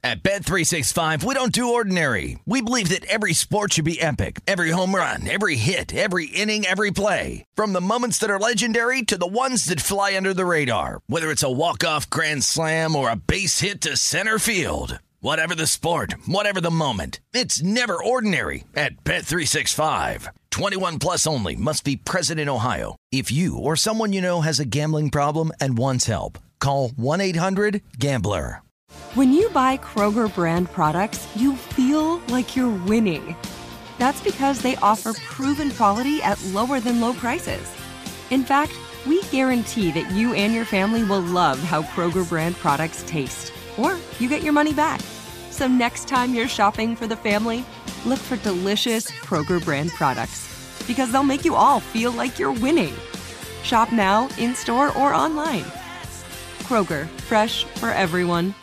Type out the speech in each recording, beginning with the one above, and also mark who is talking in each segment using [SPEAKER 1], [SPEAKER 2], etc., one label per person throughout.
[SPEAKER 1] At Bet365, we don't do ordinary. We believe that every sport should be epic. Every home run, every hit, every inning, every play. From the moments that are legendary to the ones that fly under the radar. Whether it's a walk-off grand slam or a base hit to center field. Whatever the sport, whatever the moment. It's never ordinary at Bet365. 21 plus only. Must be present in Ohio. If you or someone you know has a gambling problem and wants help, call 1-800-GAMBLER.
[SPEAKER 2] When you buy Kroger brand products, you feel like you're winning. That's because they offer proven quality at lower than low prices. In fact, we guarantee that you and your family will love how Kroger brand products taste, or you get your money back. So next time you're shopping for the family, look for delicious Kroger brand products, because they'll make you all feel like you're winning. Shop now, in-store, or online. Kroger, fresh for everyone.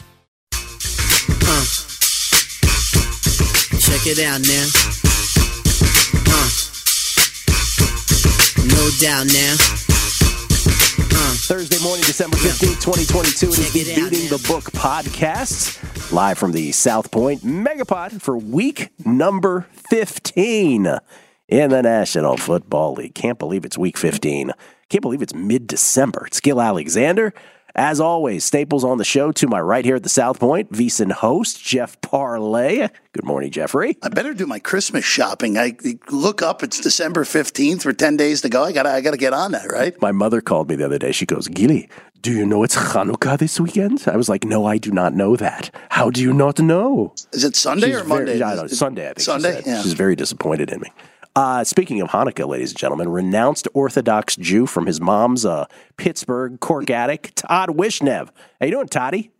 [SPEAKER 3] Check it out now. No doubt now.
[SPEAKER 4] Thursday morning, December 15th, 2022. It is the Beating the Book podcast, live from the South Point Megapod for week number 15 in the National Football League. Can't believe it's week 15. Can't believe it's mid-December. It's Gil Alexander. As always, staples on the show to my right here at the South Point, VSiN host Jeff Parlay. Good morning, Jeffrey.
[SPEAKER 5] I better do my Christmas shopping. I look up, it's December 15th for 10 days to go. I gotta get on that, right?
[SPEAKER 4] My mother called me the other day. She goes, Gilly, do you know it's Hanukkah this weekend? I was like, no, I do not know that. How do you not know?
[SPEAKER 5] Is it Sunday or Monday?
[SPEAKER 4] Sunday, I think.
[SPEAKER 5] Sunday, yeah.
[SPEAKER 4] She's very disappointed in me. Speaking of Hanukkah, ladies and gentlemen, renounced Orthodox Jew from his mom's Pittsburgh Cork addict, Todd Wishnev. How you doing, Toddy?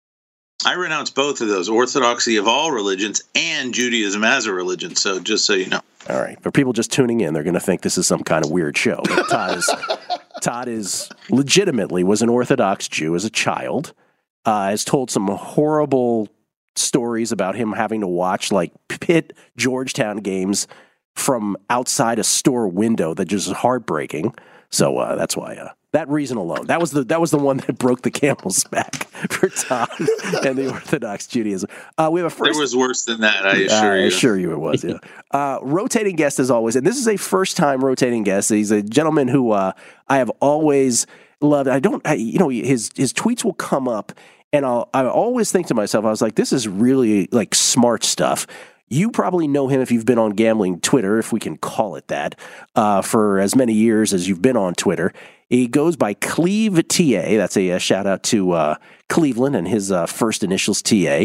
[SPEAKER 6] I renounce both of those, Orthodoxy of all religions and Judaism as a religion, so just so you know.
[SPEAKER 4] All right. For people just tuning in, they're going to think this is some kind of weird show. But Todd is legitimately was an Orthodox Jew as a child, has told some horrible stories about him having to watch like Pitt Georgetown games from outside a store window that just is heartbreaking. So that's why that reason alone. That was the one that broke the camel's back for Todd and the Orthodox Judaism. We have a first.
[SPEAKER 6] There was worse than that, I assure you.
[SPEAKER 4] I assure you it was, yeah. Rotating guest as always, and this is a first-time rotating guest. He's a gentleman who I have always loved. His tweets will come up, and I always think to myself, I was like, this is really like smart stuff. You probably know him if you've been on gambling Twitter, if we can call it that, for as many years as you've been on Twitter. He goes by Cleve TA. That's a shout out to Cleveland and his first initials TA.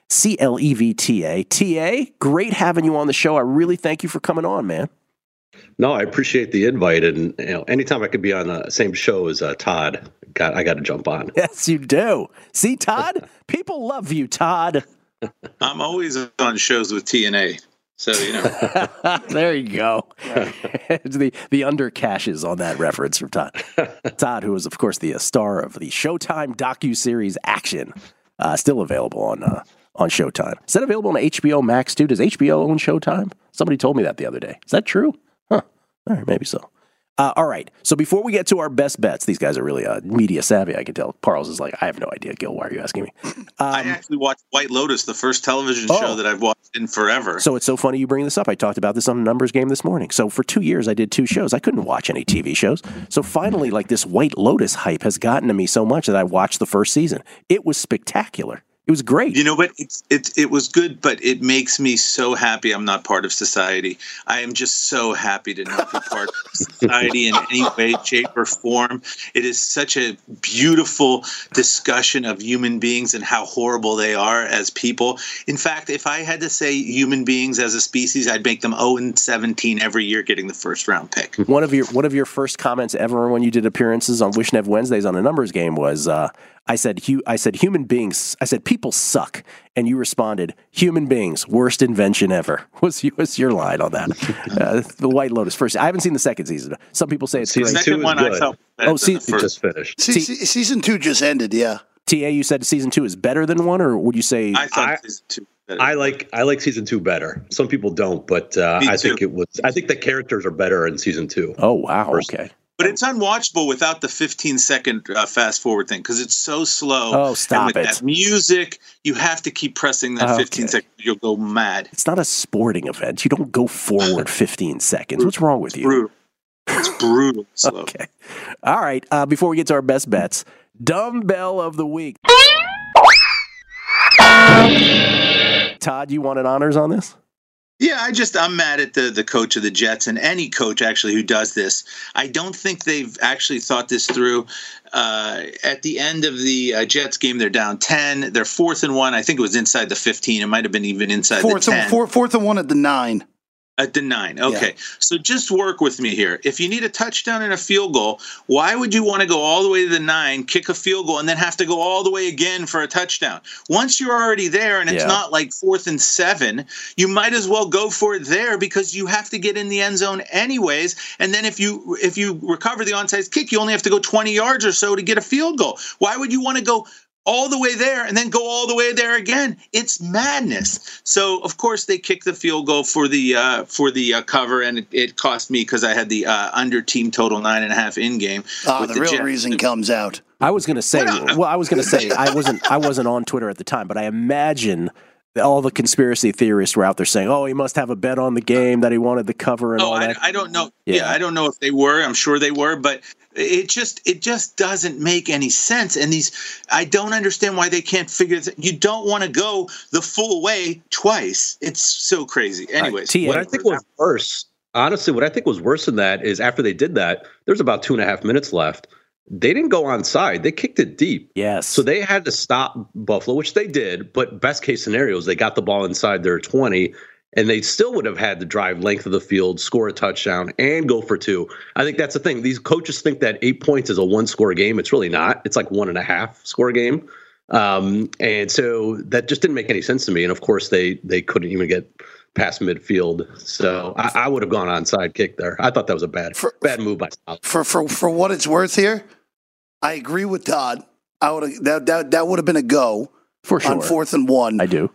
[SPEAKER 4] CLEVTA. TA, great having you on the show. I really thank you for coming on, man.
[SPEAKER 7] No, I appreciate the invite, and anytime I could be on the same show as Todd, I got to jump on.
[SPEAKER 4] Yes, you do. See, Todd, people love you, Todd.
[SPEAKER 6] I'm always on shows with TNA, so you know.
[SPEAKER 4] There you go. the under cashes on that reference from Todd. Todd, who is of course the star of the Showtime docuseries Action, still available on Showtime. Is that available on HBO Max too? Does HBO own Showtime? Somebody told me that the other day. Is that true? Huh. All right, maybe so. All right. So before we get to our best bets, these guys are really media savvy, I can tell. Parles is like, I have no idea, Gil. Why are you asking me?
[SPEAKER 6] I actually watched White Lotus, the first television show that I've watched in forever.
[SPEAKER 4] So it's so funny you bring this up. I talked about this on the Numbers Game this morning. So for 2 years, I did 2 shows. I couldn't watch any TV shows. So finally, like this White Lotus hype has gotten to me so much that I watched the first season. It was spectacular. It was great.
[SPEAKER 6] You know, but it was good, but it makes me so happy I'm not part of society. I am just so happy to not be part of society in any way, shape, or form. It is such a beautiful discussion of human beings and how horrible they are as people. In fact, if I had to say human beings as a species, I'd make them 0-17 every year getting the first round pick.
[SPEAKER 4] One of your first comments ever when you did appearances on Wishnev Wednesdays on a Numbers Game was I said human beings. I said people suck, and you responded, "Human beings, worst invention ever." Was your line on that? The White Lotus first. I haven't seen the second season. Some people say it's great.
[SPEAKER 6] The second one I felt better than the first.
[SPEAKER 7] Just finished.
[SPEAKER 5] Season 2 just ended. Yeah.
[SPEAKER 4] TA, you said season 2 is better than 1, or would you say?
[SPEAKER 6] I thought season 2.
[SPEAKER 7] I like season 2 better. Some people don't, but I think the characters are better in season 2.
[SPEAKER 4] Oh wow! Okay.
[SPEAKER 6] But it's unwatchable without the 15-second fast forward thing because it's so slow.
[SPEAKER 4] Oh, stop
[SPEAKER 6] and with
[SPEAKER 4] it.
[SPEAKER 6] that music, you have to keep pressing that 15 seconds. You'll go mad.
[SPEAKER 4] It's not a sporting event. You don't go forward 15 seconds. What's wrong with you?
[SPEAKER 6] Brutal. It's brutal slow.
[SPEAKER 4] Okay. All right. Before we get to our best bets, Dumbbell of the Week. Todd, you wanted honors on this?
[SPEAKER 6] Yeah, I'm mad at the coach of the Jets and any coach actually who does this. I don't think they've actually thought this through. At the end of the Jets game, they're down 10. They're 4th and 1. I think it was inside the 15. It might have been even inside the 10.
[SPEAKER 5] 4th and 1 at the 9.
[SPEAKER 6] At the 9. Okay.
[SPEAKER 5] Yeah.
[SPEAKER 6] So just work with me here. If you need a touchdown and a field goal, why would you want to go all the way to the 9, kick a field goal, and then have to go all the way again for a touchdown? Once you're already there and it's not like 4th and 7, you might as well go for it there because you have to get in the end zone anyways. And then if you recover the onside kick, you only have to go 20 yards or so to get a field goal. Why would you want to go all the way there and then go all the way there again? It's madness. So of course they kicked the field goal for the cover, and it cost me because I had the under team total 9.5 in game.
[SPEAKER 5] The real reason comes out.
[SPEAKER 4] I was going to say. I wasn't on Twitter at the time, but I imagine all the conspiracy theorists were out there saying, "Oh, he must have a bet on the game that he wanted the cover and all that."
[SPEAKER 6] I don't know. Yeah, I don't know if they were. I'm sure they were, but it just doesn't make any sense. And I don't understand why they can't figure this. You don't want to go the full way twice. It's so crazy. Anyways,
[SPEAKER 7] what I think was worse, honestly, than that is after they did that, there's about 2.5 minutes left. They didn't go onside. They kicked it deep.
[SPEAKER 4] Yes.
[SPEAKER 7] So they had to stop Buffalo, which they did. But best case scenario is they got the ball inside their 20, and they still would have had to drive length of the field, score a touchdown, and go for 2. I think that's the thing. These coaches think that 8 points is a 1-score game. It's really not. It's like 1.5 score game. And so that just didn't make any sense to me. And of course, they couldn't even get past midfield. So I would have gone onside kick there. I thought that was a bad move by South.
[SPEAKER 5] For what it's worth here, I agree with Todd. I would that would have been a go
[SPEAKER 4] for sure
[SPEAKER 5] on 4th and 1.
[SPEAKER 4] I do.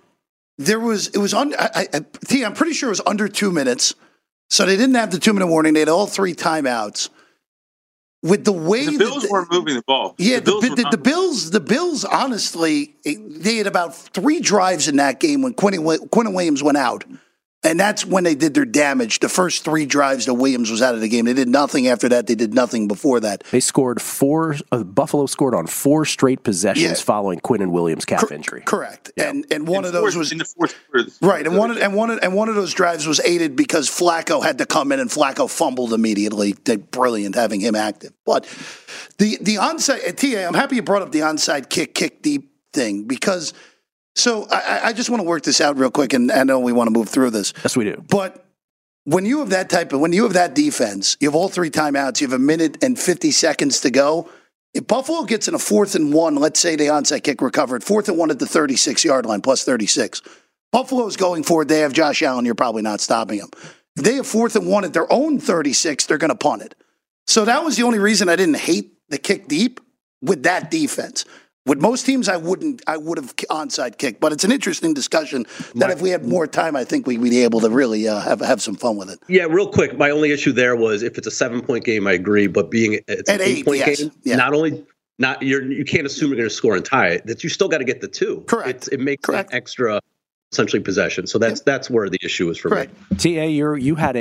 [SPEAKER 5] I'm pretty sure it was under 2 minutes, so they didn't have the 2-minute warning. They had all 3 timeouts. With the way
[SPEAKER 6] the Bills weren't moving the ball,
[SPEAKER 5] the Bills honestly, they had about 3 drives in that game when Quinnen Williams went out. And that's when they did their damage. The first 3 drives that Williams was out of the game. They did nothing after that. They did nothing before that.
[SPEAKER 4] They scored 4. Buffalo scored on 4 straight possessions following Quinnen Williams' calf injury.
[SPEAKER 5] Correct. Yeah. And one of those was
[SPEAKER 6] in the fourth.
[SPEAKER 5] Right. And one of those drives was aided because Flacco had to come in, and Flacco fumbled immediately. Brilliant having him active. But the onside, TA, I'm happy you brought up the onside kick deep thing because. So I just want to work this out real quick, and I know we want to move through this.
[SPEAKER 4] Yes, we do.
[SPEAKER 5] But when you have that defense, you have all 3 timeouts, you have 1 minute and 50 seconds to go. If Buffalo gets in a 4th and 1, let's say the onside kick recovered, 4th and 1 at the 36-yard line, plus 36. Buffalo's going for it. They have Josh Allen. You're probably not stopping them. If they have 4th and 1 at their own 36, they're going to punt it. So that was the only reason I didn't hate the kick deep with that defense. With most teams, I would have onside kicked, but it's an interesting discussion that if we had more time, I think we'd be able to really have some fun with it.
[SPEAKER 7] Yeah, real quick. My only issue there was if it's a 7-point game, I agree, but it's an 8-point game, you can't assume you're going to score and tie it. That you still got to get the 2.
[SPEAKER 5] Correct.
[SPEAKER 7] It makes an extra essentially possession. So that's where the issue is for me.
[SPEAKER 4] TA, you had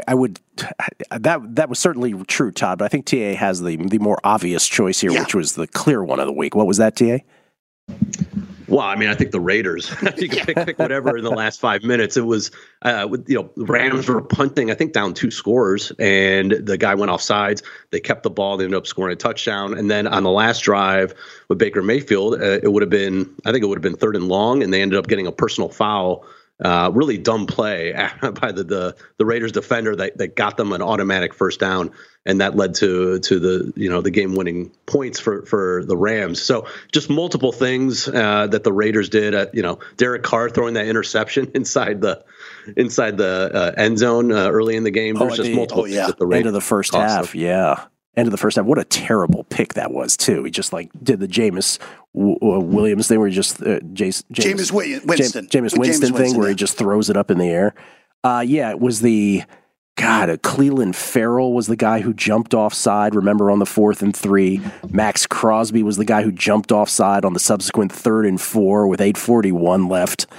[SPEAKER 4] that was certainly true, Todd, but I think TA has the more obvious choice here, which was the clear one of the week. What was that, TA?
[SPEAKER 7] Well, I mean, I think the Raiders. You can pick whatever in the last 5 minutes. It was, the Rams were punting, I think, down 2 scores, and the guy went off sides. They kept the ball. They ended up scoring a touchdown. And then on the last drive with Baker Mayfield, it would have been 3rd and long, and they ended up getting a personal foul. Really dumb play by the Raiders defender that got them an automatic first down, and that led to the game-winning points for the Rams. So just multiple things that the Raiders did. Derek Carr throwing that interception inside the end zone early in the game. There's just multiple things that the Raiders
[SPEAKER 4] end of the first half. Yeah. End of the first half. What a terrible pick that was, too. He just did the Jameis Williams thing where he just
[SPEAKER 5] Jameis Winston
[SPEAKER 4] thing where he just throws it up in the air. It was the God, Cleveland Farrell was the guy who jumped offside, remember, on the 4th and 3. Max Crosby was the guy who jumped offside on the subsequent 3rd and 4 with 8:41 left.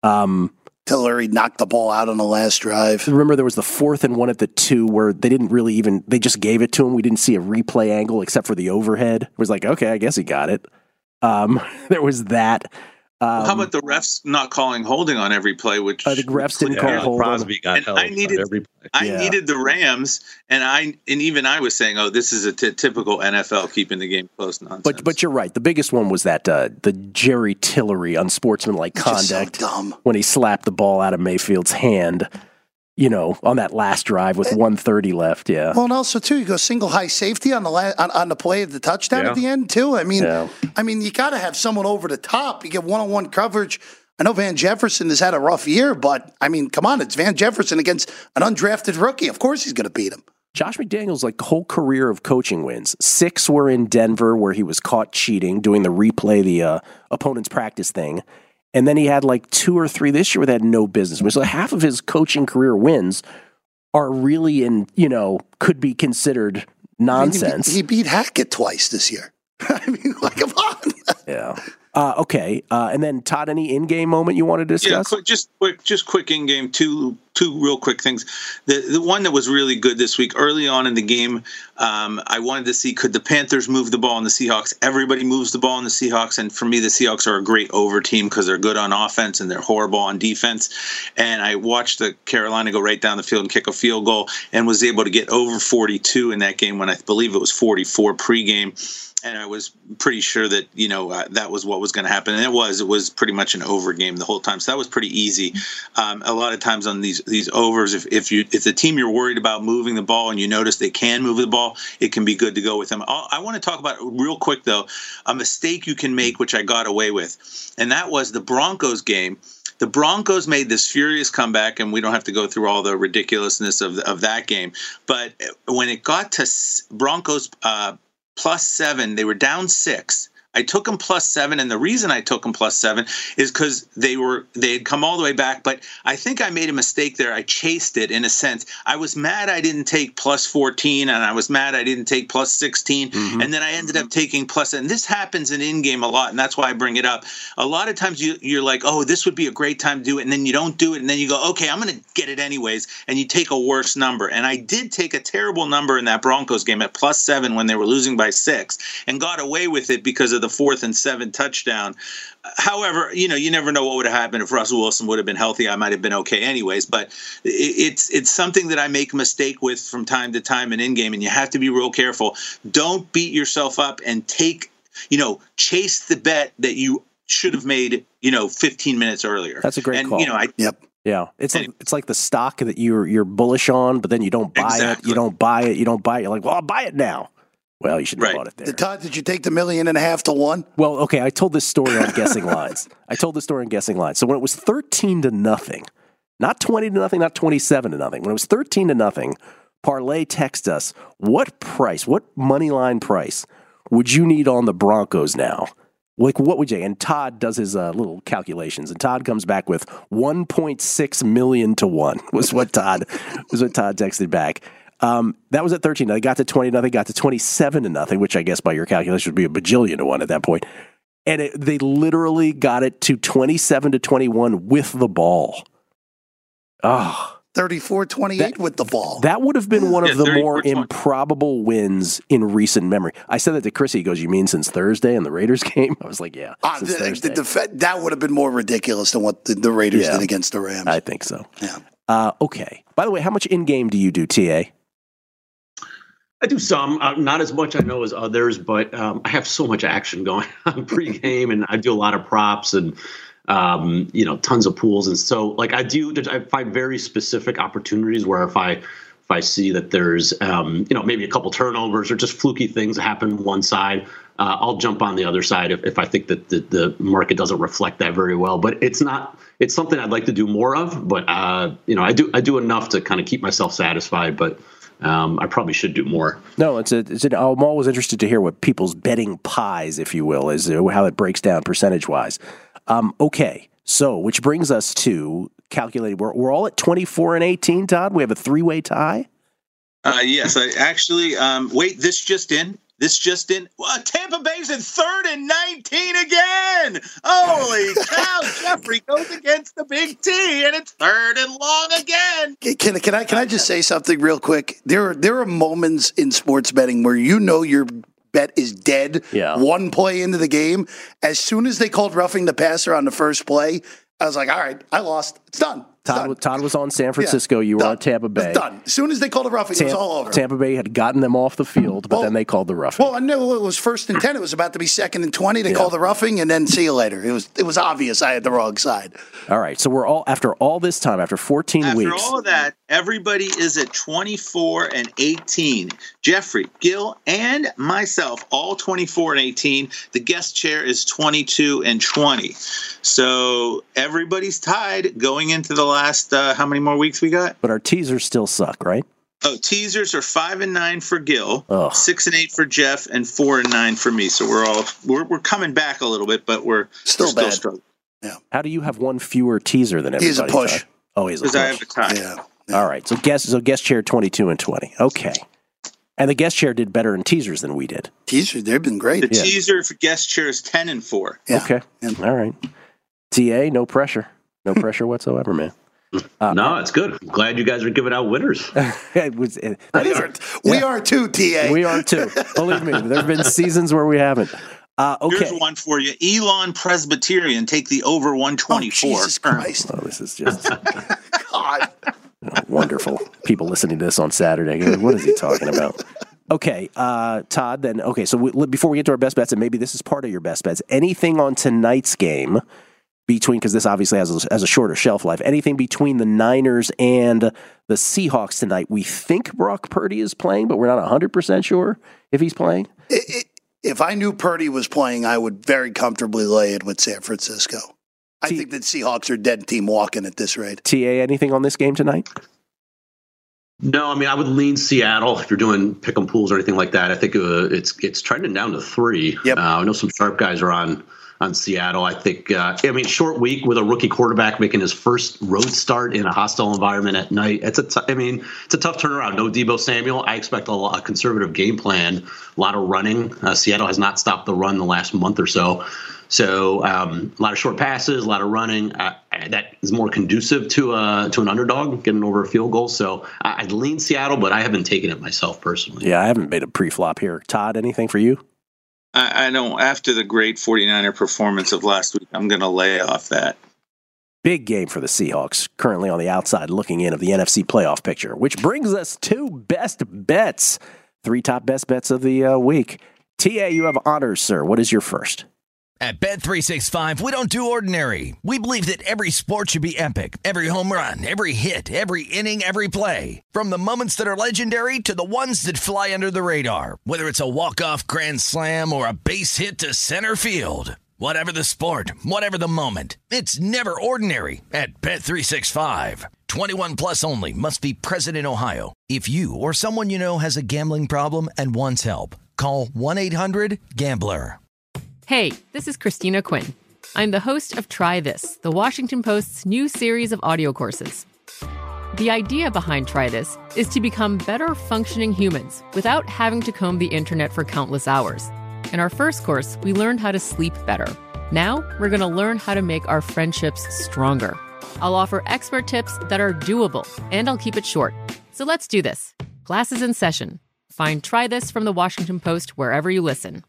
[SPEAKER 5] Tillery knocked the ball out on the last drive.
[SPEAKER 4] Remember, there was the 4th and 1 at the 2 where they didn't really even, they just gave it to him. We didn't see a replay angle except for the overhead. It was like, okay, I guess he got it. There was that.
[SPEAKER 6] How about the refs not calling holding on every play? Which
[SPEAKER 4] the refs didn't call hold.
[SPEAKER 7] Crosby got held on every play.
[SPEAKER 6] I needed the Rams, and even I was saying, "Oh, this is a typical NFL keeping the game close nonsense."
[SPEAKER 4] But you're right. The biggest one was that the Jerry Tillery unsportsmanlike conduct when he slapped the ball out of Mayfield's hand. On that last drive with 1:30 left, yeah.
[SPEAKER 5] Well, and also too, you go single high safety on the on the play of the touchdown at the end too. I mean, you got to have someone over the top. You get one-on-one coverage. I know Van Jefferson has had a rough year, but I mean, come on, it's Van Jefferson against an undrafted rookie. Of course, he's going to beat him.
[SPEAKER 4] Josh McDaniels, like, whole career of coaching wins. 6 were in Denver, where he was caught cheating, doing the replay, the opponent's practice thing. And then he had like 2 or 3 this year where they had no business. So half of his coaching career wins are really could be considered nonsense.
[SPEAKER 5] He beat Hackett twice this year. I mean, like, come on.
[SPEAKER 4] Yeah. Okay. And then, Todd, any in-game moment you want to discuss?
[SPEAKER 6] Yeah, just quick in-game, two real quick things. The one that was really good this week, early on in the game, I wanted to see, could the Panthers move the ball on the Seahawks? Everybody moves the ball on the Seahawks, and for me, the Seahawks are a great over team because they're good on offense and they're horrible on defense. And I watched the Carolina go right down the field and kick a field goal and was able to get over 42 in that game when I believe it was 44 pregame. And I was pretty sure that, that was what was going to happen. And it was pretty much an over game the whole time. So that was pretty easy. A lot of times on these overs, if the team you're worried about moving the ball and you notice they can move the ball, it can be good to go with them. I want to talk about real quick, though, a mistake you can make, which I got away with. And that was the Broncos game. The Broncos made this furious comeback, and we don't have to go through all the ridiculousness of that game. But when it got to Broncos +7, they were down 6. I took them +7, and the reason I took them +7 is because they had come all the way back. But I think I made a mistake there. I chased it in a sense. I was mad I didn't take +14, and I was mad I didn't take +16, and then I ended up taking +. And this happens in game a lot, and that's why I bring it up. A lot of times you're like, oh, this would be a great time to do it, and then you don't do it, and then you go, okay, I'm going to get it anyways, and you take a worse number. And I did take a terrible number in that Broncos game at +7 when they were losing by 6, and got away with it because of the 4th and 7 touchdown. However, you never know what would have happened if Russell Wilson would have been healthy. I might have been okay anyways, but it's something that I make a mistake with from time to time in game, and you have to be real careful. Don't beat yourself up and chase the bet that you should have made, 15 minutes earlier.
[SPEAKER 4] That's a great call.
[SPEAKER 5] Yep.
[SPEAKER 4] Yeah, it's like the stock that you're bullish on, but then you don't buy it. You don't buy it. You're like, well, I'll buy it now. Well, you should have bought it there.
[SPEAKER 5] Todd, did you take the $1.5 million to 1?
[SPEAKER 4] Well, okay, I told this story on Guessing Lines. So when it was 13-0, not 20-0, not 27-0, when it was 13-0, Parlay texted us, what money line price would you need on the Broncos now? Like, what would you? And Todd does his little calculations, and Todd comes back with 1.6 million to 1 was what Todd texted back. That was at 13. They got to 20-0, got to 27-0, which I guess by your calculation would be a bajillion to 1 at that point. And they literally got it to 27-21 with the ball. Oh.
[SPEAKER 5] 34-28 with the ball.
[SPEAKER 4] That would have been one of the more improbable wins in recent memory. I said that to Chris. He goes, "You mean since Thursday in the Raiders game?" I was like, "Yeah, since Thursday."
[SPEAKER 5] That would have been more ridiculous than what the Raiders did against the Rams.
[SPEAKER 4] I think so.
[SPEAKER 5] Yeah.
[SPEAKER 4] Okay. By the way, how much in-game do you do, TA?
[SPEAKER 7] I do some, not as much I know as others, but I have so much action going on pregame, and I do a lot of props and tons of pools. And so I find very specific opportunities where if I see that there's, maybe a couple turnovers or just fluky things that happen one side, I'll jump on the other side if I think that the market doesn't reflect that very well. But it's something I'd like to do more of, but I do enough to kind of keep myself satisfied, but I probably should do more.
[SPEAKER 4] No, I'm always interested to hear what people's betting pies, if you will, is how it breaks down percentage-wise. Okay, So, which brings us to calculated. We're all at 24-18, Todd. We have a 3-way tie.
[SPEAKER 6] Yes, I actually. Wait, this just in. Well, Tampa Bay's in 3rd and 19 again. Holy cow! Jeffrey goes against the Big T, and it's 3rd and long again.
[SPEAKER 5] Can I just say something real quick? There are moments in sports betting where you know your bet is dead.
[SPEAKER 4] Yeah.
[SPEAKER 5] One play into the game, as soon as they called roughing the passer on the first play, I was like, all right, I lost. It's done.
[SPEAKER 4] Todd was on San Francisco. You were on Tampa Bay.
[SPEAKER 5] It's done. As soon as they called the roughing, it was all over.
[SPEAKER 4] Tampa Bay had gotten them off the field, but then they called the roughing.
[SPEAKER 5] Well, I knew it was 1st and 10. It was about to be 2nd and 20. They called the roughing, and then see you later. It was obvious I had the wrong side.
[SPEAKER 4] All right, so we're all after all this time, after 14 weeks.
[SPEAKER 6] After all of that, everybody is at 24 and 18. Jeffrey, Gil, and myself, all 24 and 18. The guest chair is 22 and 20. So everybody's tied going into the last. How many more weeks we got?
[SPEAKER 4] But our teasers still suck, right?
[SPEAKER 6] Oh, teasers are 5 and 9 for Gil,
[SPEAKER 4] Ugh.
[SPEAKER 6] 6 and 8 for Jeff, and 4 and 9 for me. So we're coming back a little bit, but we're
[SPEAKER 5] still bad.
[SPEAKER 6] Struggling.
[SPEAKER 5] Yeah.
[SPEAKER 4] How do you have one fewer teaser than everybody?
[SPEAKER 5] He's a push.
[SPEAKER 4] Todd? Oh, he's a push.
[SPEAKER 6] Because I have a tie.
[SPEAKER 5] Yeah.
[SPEAKER 4] All right, so guest chair 22 and 20. Okay. And the guest chair did better in teasers than we did.
[SPEAKER 5] Teasers, they've been great.
[SPEAKER 6] The teaser for guest chair is 10 and 4.
[SPEAKER 5] Yeah.
[SPEAKER 4] Okay.
[SPEAKER 5] Yeah.
[SPEAKER 4] All right. TA, no pressure. No pressure whatsoever, man.
[SPEAKER 7] No, it's good. I'm glad you guys are giving out winners.
[SPEAKER 5] We are too, TA.
[SPEAKER 4] We are too. Believe me, there have been seasons where we haven't. Okay.
[SPEAKER 6] Here's one for you. Elon Presbyterian, take the over 124.
[SPEAKER 5] Oh, Jesus Christ.
[SPEAKER 4] Oh, this is just
[SPEAKER 5] God.
[SPEAKER 4] wonderful. People listening to this on Saturday. What is he talking about? Okay, Todd, then, okay, so before we get to our best bets, and maybe this is part of your best bets, anything on tonight's game between, because this obviously has a shorter shelf life, anything between the Niners and the Seahawks tonight? We think Brock Purdy is playing, but we're not 100% sure if he's playing.
[SPEAKER 5] If I knew Purdy was playing, I would very comfortably lay it with San Francisco. I think that Seahawks are dead team walking at this rate.
[SPEAKER 4] TA, anything on this game tonight?
[SPEAKER 7] No, I mean, I would lean Seattle if you're doing pick 'em pools or anything like that. I think it's trending down to 3.
[SPEAKER 5] Yep.
[SPEAKER 7] I know some sharp guys are on Seattle. I think, short week with a rookie quarterback making his first road start in a hostile environment at night. It's a tough turnaround. No Deebo Samuel. I expect a conservative game plan, a lot of running. Seattle has not stopped the run the last month or so. So a lot of short passes, a lot of running. That is more conducive to an underdog getting over a field goal. So I'd lean Seattle, but I haven't taken it myself personally.
[SPEAKER 4] Yeah, I haven't made a pre-flop here. Todd, anything for you?
[SPEAKER 6] I don't. After the great 49er performance of last week, I'm going to lay off that.
[SPEAKER 4] Big game for the Seahawks, currently on the outside looking in of the NFC playoff picture, which brings us to best bets. 3 top best bets of the week. TA, you have honors, sir. What is your first?
[SPEAKER 1] At Bet365, we don't do ordinary. We believe that every sport should be epic. Every home run, every hit, every inning, every play. From the moments that are legendary to the ones that fly under the radar. Whether it's a walk-off grand slam or a base hit to center field. Whatever the sport, whatever the moment. It's never ordinary at Bet365. 21 plus only. Must be present in Ohio. If you or someone you know has a gambling problem and wants help, call 1-800-GAMBLER.
[SPEAKER 3] Hey, this is Christina Quinn. I'm the host of Try This, the Washington Post's new series of audio courses. The idea behind Try This is to become better functioning humans without having to comb the internet for countless hours. In our first course, we learned how to sleep better. Now, we're going to learn how to make our friendships stronger. I'll offer expert tips that are doable, and I'll keep it short. So let's do this. Class is in session. Find Try This from the Washington Post wherever you listen.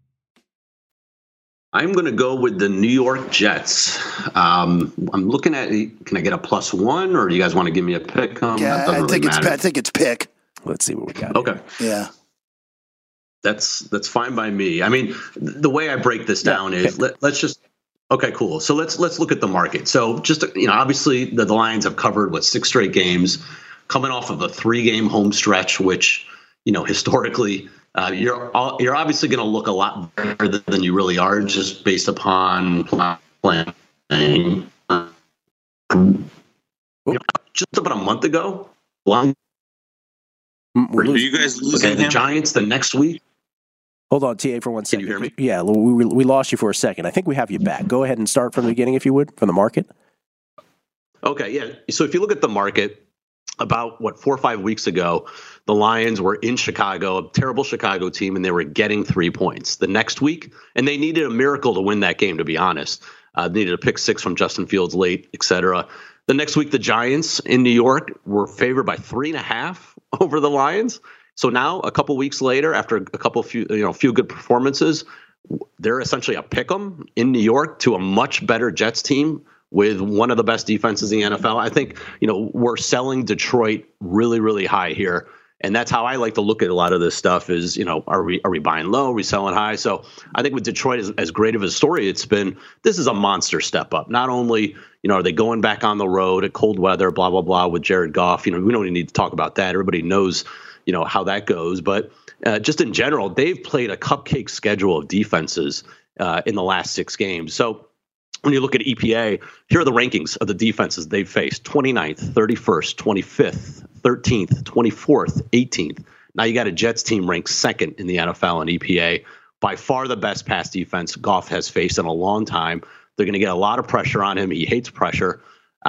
[SPEAKER 7] I'm going to go with the New York Jets. I'm looking at, can I get a +1, or do you guys want to give me a pick?
[SPEAKER 5] Yeah, I think it's pick.
[SPEAKER 4] Let's see what we got.
[SPEAKER 7] Okay.
[SPEAKER 5] Yeah.
[SPEAKER 7] That's fine by me. I mean, the way I break this down is let's just okay, cool. So let's look at the market. So just obviously the Lions have covered 6 straight games, coming off of a 3-game home stretch, which historically you're obviously going to look a lot better than you really are, just based upon playing. Just about a month ago,
[SPEAKER 6] are you guys losing
[SPEAKER 7] the Giants the next week?
[SPEAKER 4] Hold on, TA, for 1 second.
[SPEAKER 7] Can you hear me?
[SPEAKER 4] Yeah, we lost you for a second. I think we have you back. Go ahead and start from the beginning, if you would, from the market.
[SPEAKER 7] Okay, yeah. So if you look at the market, about 4 or 5 weeks ago, the Lions were in Chicago, a terrible Chicago team, and they were getting 3 points. The next week, and they needed a miracle to win that game, to be honest. They needed a pick six from Justin Fields late, etc. The next week, the Giants in New York were favored by 3.5 over the Lions. So now, a couple weeks later, after a few good performances, they're essentially a pick'em in New York to a much better Jets team with one of the best defenses in the NFL. I think, we're selling Detroit really, really high here. And that's how I like to look at a lot of this stuff is, are we buying low? Are we selling high? So I think with Detroit, as great of a story it's been, this is a monster step up. Not only, are they going back on the road at cold weather, blah, blah, blah, with Jared Goff. We don't even need to talk about that. Everybody knows, how that goes. But just in general, they've played a cupcake schedule of defenses in the last 6 games. So when you look at EPA, here are the rankings of the defenses they've faced: 29th, 31st, 25th, 13th, 24th, 18th. Now you got a Jets team ranked 2nd in the NFL in EPA. By far the best pass defense Goff has faced in a long time. They're going to get a lot of pressure on him. He hates pressure.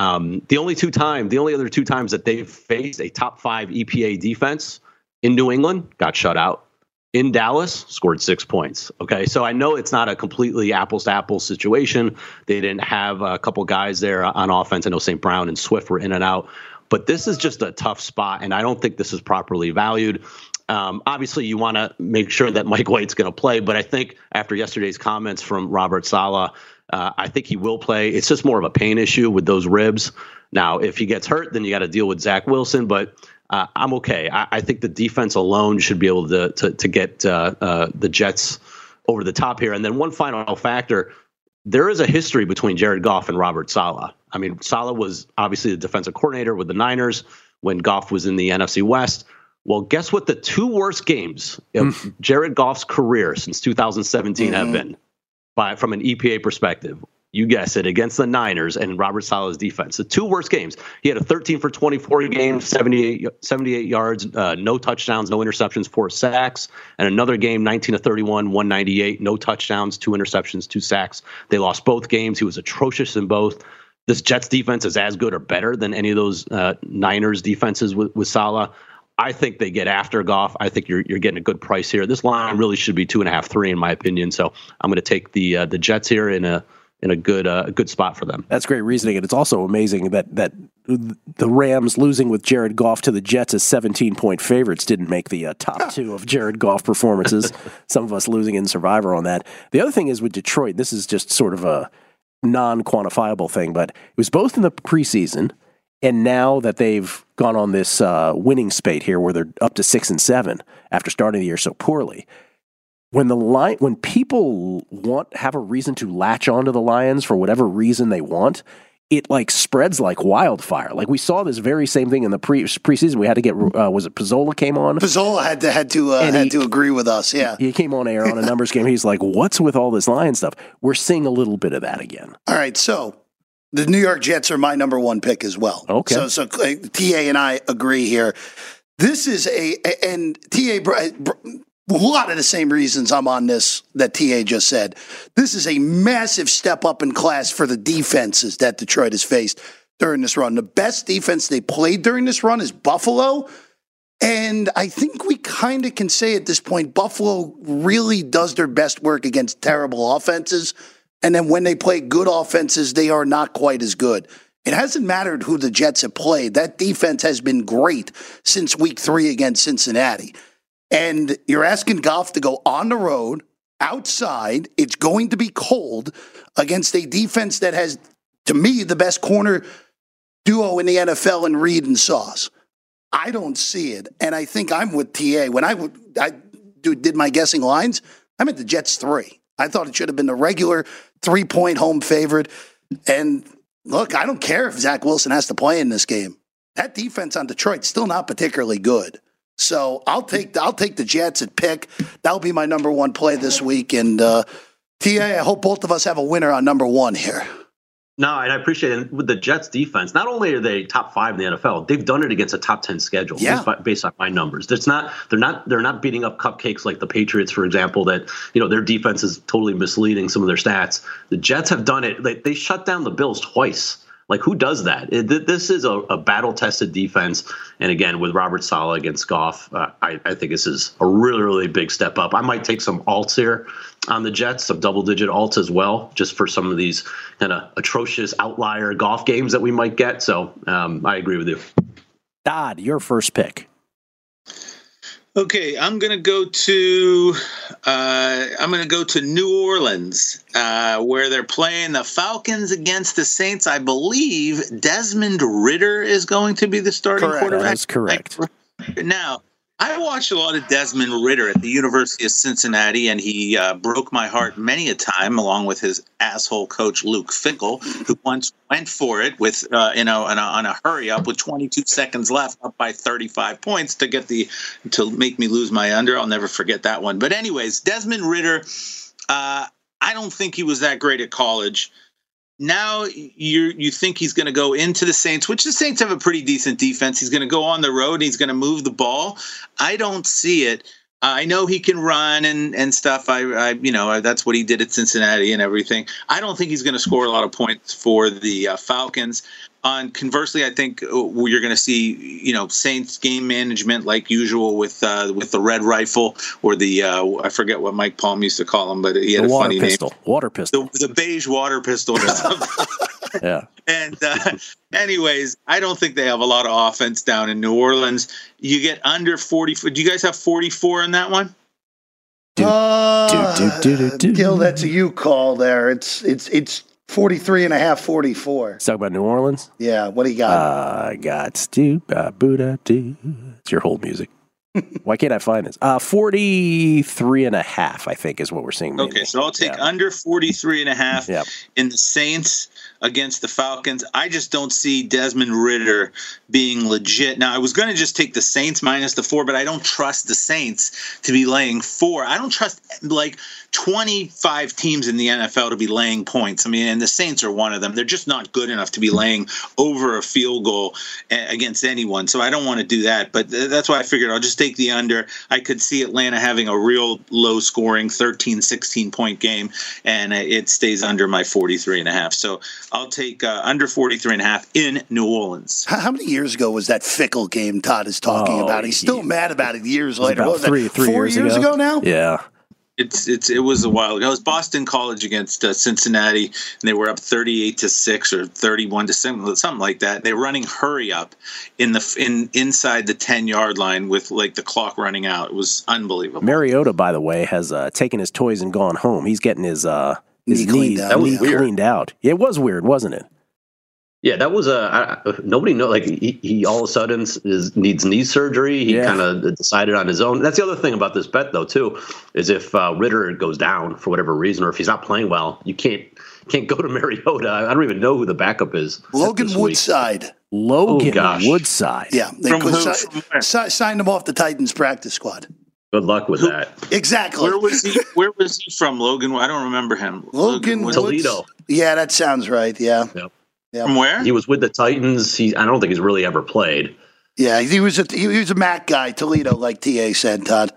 [SPEAKER 7] The only other 2 times that they've faced a top 5 EPA defense in New England, got shut out. In Dallas, scored 6 points. Okay, so I know it's not a completely apples to apples situation. They didn't have a couple guys there on offense. I know St. Brown and Swift were in and out, but this is just a tough spot, and I don't think this is properly valued. Obviously, you want to make sure that Mike White's going to play, but I think after yesterday's comments from Robert Saleh, I think he will play. It's just more of a pain issue with those ribs. Now, if he gets hurt, then you got to deal with Zach Wilson, but I'm okay. I think the defense alone should be able to get the Jets over the top here. And then one final factor, there is a history between Jared Goff and Robert Saleh. I mean, Saleh was obviously the defensive coordinator with the Niners when Goff was in the NFC West. Well, guess what the 2 worst games of Jared Goff's career since 2017 have been from an EPA perspective? You guess it, against the Niners and Robert Saleh's defense. The 2 worst games. He had a 13 for 24 game, 78 yards, no touchdowns, no interceptions, 4 sacks. And another game, 19 to 31, 198, no touchdowns, 2 interceptions, 2 sacks. They lost both games. He was atrocious in both. This Jets defense is as good or better than any of those Niners defenses with Saleh. I think they get after Goff. I think you're getting a good price here. This line really should be 2.5, 3 in my opinion. So I'm going to take the Jets here in a good spot for them.
[SPEAKER 4] That's great reasoning, and it's also amazing that the Rams losing with Jared Goff to the Jets as 17-point favorites didn't make the top 2 of Jared Goff performances. Some of us losing in Survivor on that. The other thing is with Detroit, this is just sort of a non-quantifiable thing, but it was both in the preseason and now that they've gone on this winning spate here where they're up to 6-7 after starting the year so poorly. When people have a reason to latch onto the Lions for whatever reason they want, it spreads like wildfire. Like we saw this very same thing in the preseason. We had to get was it Pizzola came on?
[SPEAKER 5] Pizzola had to agree with us. Yeah,
[SPEAKER 4] he came on air on a numbers game. He's like, "What's with all this Lions stuff?" We're seeing a little bit of that again.
[SPEAKER 5] All right, so the New York Jets are my number 1 pick as well.
[SPEAKER 4] Okay,
[SPEAKER 5] so TA and I agree here. This is and TA. A lot of the same reasons I'm on this that TA just said. This is a massive step up in class for the defenses that Detroit has faced during this run. The best defense they played during this run is Buffalo. And I think we kind of can say at this point, Buffalo really does their best work against terrible offenses. And then when they play good offenses, they are not quite as good. It hasn't mattered who the Jets have played. That defense has been great since week 3 against Cincinnati. And you're asking Goff to go on the road, outside. It's going to be cold against a defense that has, to me, the best corner duo in the NFL in Reed and Sauce. I don't see it. And I think I'm with TA. When I did my guessing lines, I'm at the Jets 3. I thought it should have been the regular 3-point home favorite. And look, I don't care if Zach Wilson has to play in this game. That defense on Detroit's still not particularly good. So I'll take the Jets at pick. That'll be my number 1 play this week. And TA, I hope both of us have a winner on number 1 here.
[SPEAKER 7] No, and I appreciate it. With the Jets defense, not only are they top 5 in the NFL, they've done it against a top 10 schedule.
[SPEAKER 5] Yeah.
[SPEAKER 7] Based on my numbers. They're not beating up cupcakes like the Patriots, for example, that, their defense is totally misleading some of their stats. The Jets have done it. They shut down the Bills twice. Like, who does that? This is a battle-tested defense. And again, with Robert Saleh against Goff, I think this is a really, really big step up. I might take some alts here on the Jets, some double-digit alts as well, just for some of these kind of atrocious outlier Goff games that we might get. So I agree with you.
[SPEAKER 4] Dodd, your first pick.
[SPEAKER 6] Okay, I'm gonna go to New Orleans, where they're playing the Falcons against the Saints. I believe Desmond Ridder is going to be the starting quarterback.
[SPEAKER 4] That is correct.
[SPEAKER 6] Now, I watched a lot of Desmond Ridder at the University of Cincinnati, and he broke my heart many a time, along with his asshole coach Luke Fickell, who once went for it with on a hurry up with 22 seconds left, up by 35 points to make me lose my under. I'll never forget that one. But anyways, Desmond Ridder, I don't think he was that great at college. Now you think he's going to go into the Saints, which the Saints have a pretty decent defense. He's going to go on the road and he's going to move the ball. I don't see it. I know he can run and stuff. I that's what he did at Cincinnati and everything. I don't think he's going to score a lot of points for the Falcons. Conversely, I think you're going to see, Saints game management like usual with the red rifle or the I forget what Mike Palm used to call him, but he had a funny name.
[SPEAKER 4] Water pistol.
[SPEAKER 6] The beige water pistol or something.
[SPEAKER 4] Yeah.
[SPEAKER 6] And anyways, I don't think they have a lot of offense down in New Orleans. You get under 40. Do you guys have 44 in that one?
[SPEAKER 5] Gil, that's a you call there. It's 43 and a half, 44.
[SPEAKER 4] Let's talk about New Orleans.
[SPEAKER 5] Yeah, what do you got?
[SPEAKER 4] I got Buddha. It's your whole music. Why can't I find this? 43 and a half, I think, is what we're seeing.
[SPEAKER 6] Okay, so I'll take under 43 and a half in the Saints against the Falcons. I just don't see Desmond Ridder being legit. Now, I was going to just take the Saints minus the 4, but I don't trust the Saints to be laying 4. I don't trust 25 teams in the NFL to be laying points. I mean, and the Saints are one of them. They're just not good enough to be laying over a field goal against anyone. So I don't want to do that. But that's why I figured I'll just take the under. I could see Atlanta having a real low scoring 13, 16 point game, and it stays under my 43 and a half. So I'll take under 43 and a half in New Orleans.
[SPEAKER 5] How many years ago was that Fickell game Todd is talking about? He's still mad about it years later.
[SPEAKER 4] About three
[SPEAKER 5] 4 years ago now?
[SPEAKER 4] Yeah.
[SPEAKER 6] It was a while ago. It was Boston College against Cincinnati, and they were up 38-6 or 31-7, something like that. They were running hurry up inside the 10-yard line with the clock running out. It was unbelievable.
[SPEAKER 4] Mariota, by the way, has taken his toys and gone home. He's getting his knee cleaned out. It was weird, wasn't it?
[SPEAKER 7] Yeah, that was nobody know. He all of a sudden needs knee surgery. He kind of decided on his own. That's the other thing about this bet, though, too, is if Ridder goes down for whatever reason, or if he's not playing well, you can't go to Mariota. I don't even know who the backup is.
[SPEAKER 5] Logan Woodside.
[SPEAKER 4] Woodside.
[SPEAKER 5] Yeah, they signed him off the Titans practice squad.
[SPEAKER 7] Good luck with that.
[SPEAKER 5] Exactly.
[SPEAKER 6] Where was he from, Logan? I don't remember him.
[SPEAKER 5] Logan
[SPEAKER 7] Toledo.
[SPEAKER 5] Yeah, that sounds right. Yeah.
[SPEAKER 7] Yep.
[SPEAKER 5] Yep.
[SPEAKER 6] From where?
[SPEAKER 7] He was with the Titans. I don't think he's really ever played.
[SPEAKER 5] Yeah, he was a Mac guy, Toledo, like TA said, Todd.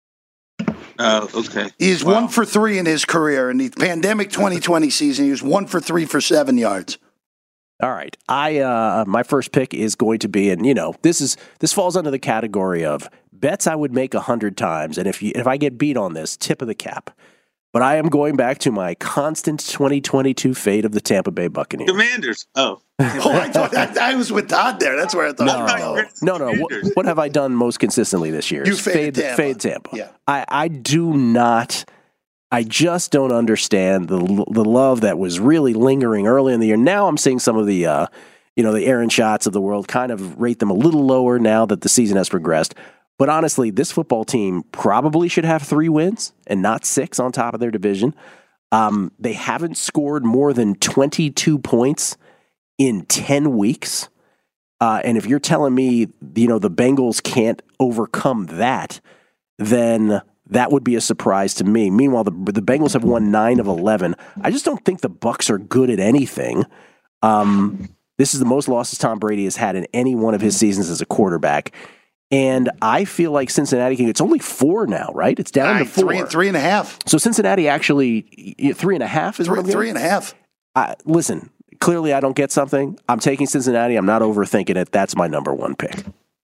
[SPEAKER 6] Okay.
[SPEAKER 5] He's 1 for 3 in his career. In the pandemic 2020 season, he was 1 for 3 for 7 yards.
[SPEAKER 4] All right. My first pick is going to be, and this falls under the category of bets I would make 100 times, and if I get beat on this, tip of the cap. But I am going back to my constant 2022 fate of the Tampa Bay Buccaneers.
[SPEAKER 6] Commanders. Oh.
[SPEAKER 5] I thought I was with Todd there. That's where I thought.
[SPEAKER 4] No. What have I done most consistently this year?
[SPEAKER 5] You fade
[SPEAKER 4] Tampa.
[SPEAKER 5] Yeah.
[SPEAKER 4] I do not. I just don't understand the love that was really lingering early in the year. Now I'm seeing some of the the Aaron Shots of the world kind of rate them a little lower now that the season has progressed. But honestly, this football team probably should have 3 wins and not 6 on top of their division. They haven't scored more than 22 points in 10 weeks. And if you're telling me, the Bengals can't overcome that, then that would be a surprise to me. Meanwhile, the Bengals have won 9 of 11. I just don't think the Bucs are good at anything. This is the most losses Tom Brady has had in any one of his seasons as a quarterback. And I feel like Cincinnati it's only 4 now, right? It's down to 4.
[SPEAKER 5] 3.5.
[SPEAKER 4] So Cincinnati actually 3.5 is what I'm getting?
[SPEAKER 5] 3.5.
[SPEAKER 4] Listen, clearly I don't get something. I'm taking Cincinnati. I'm not overthinking it. That's my number 1 pick.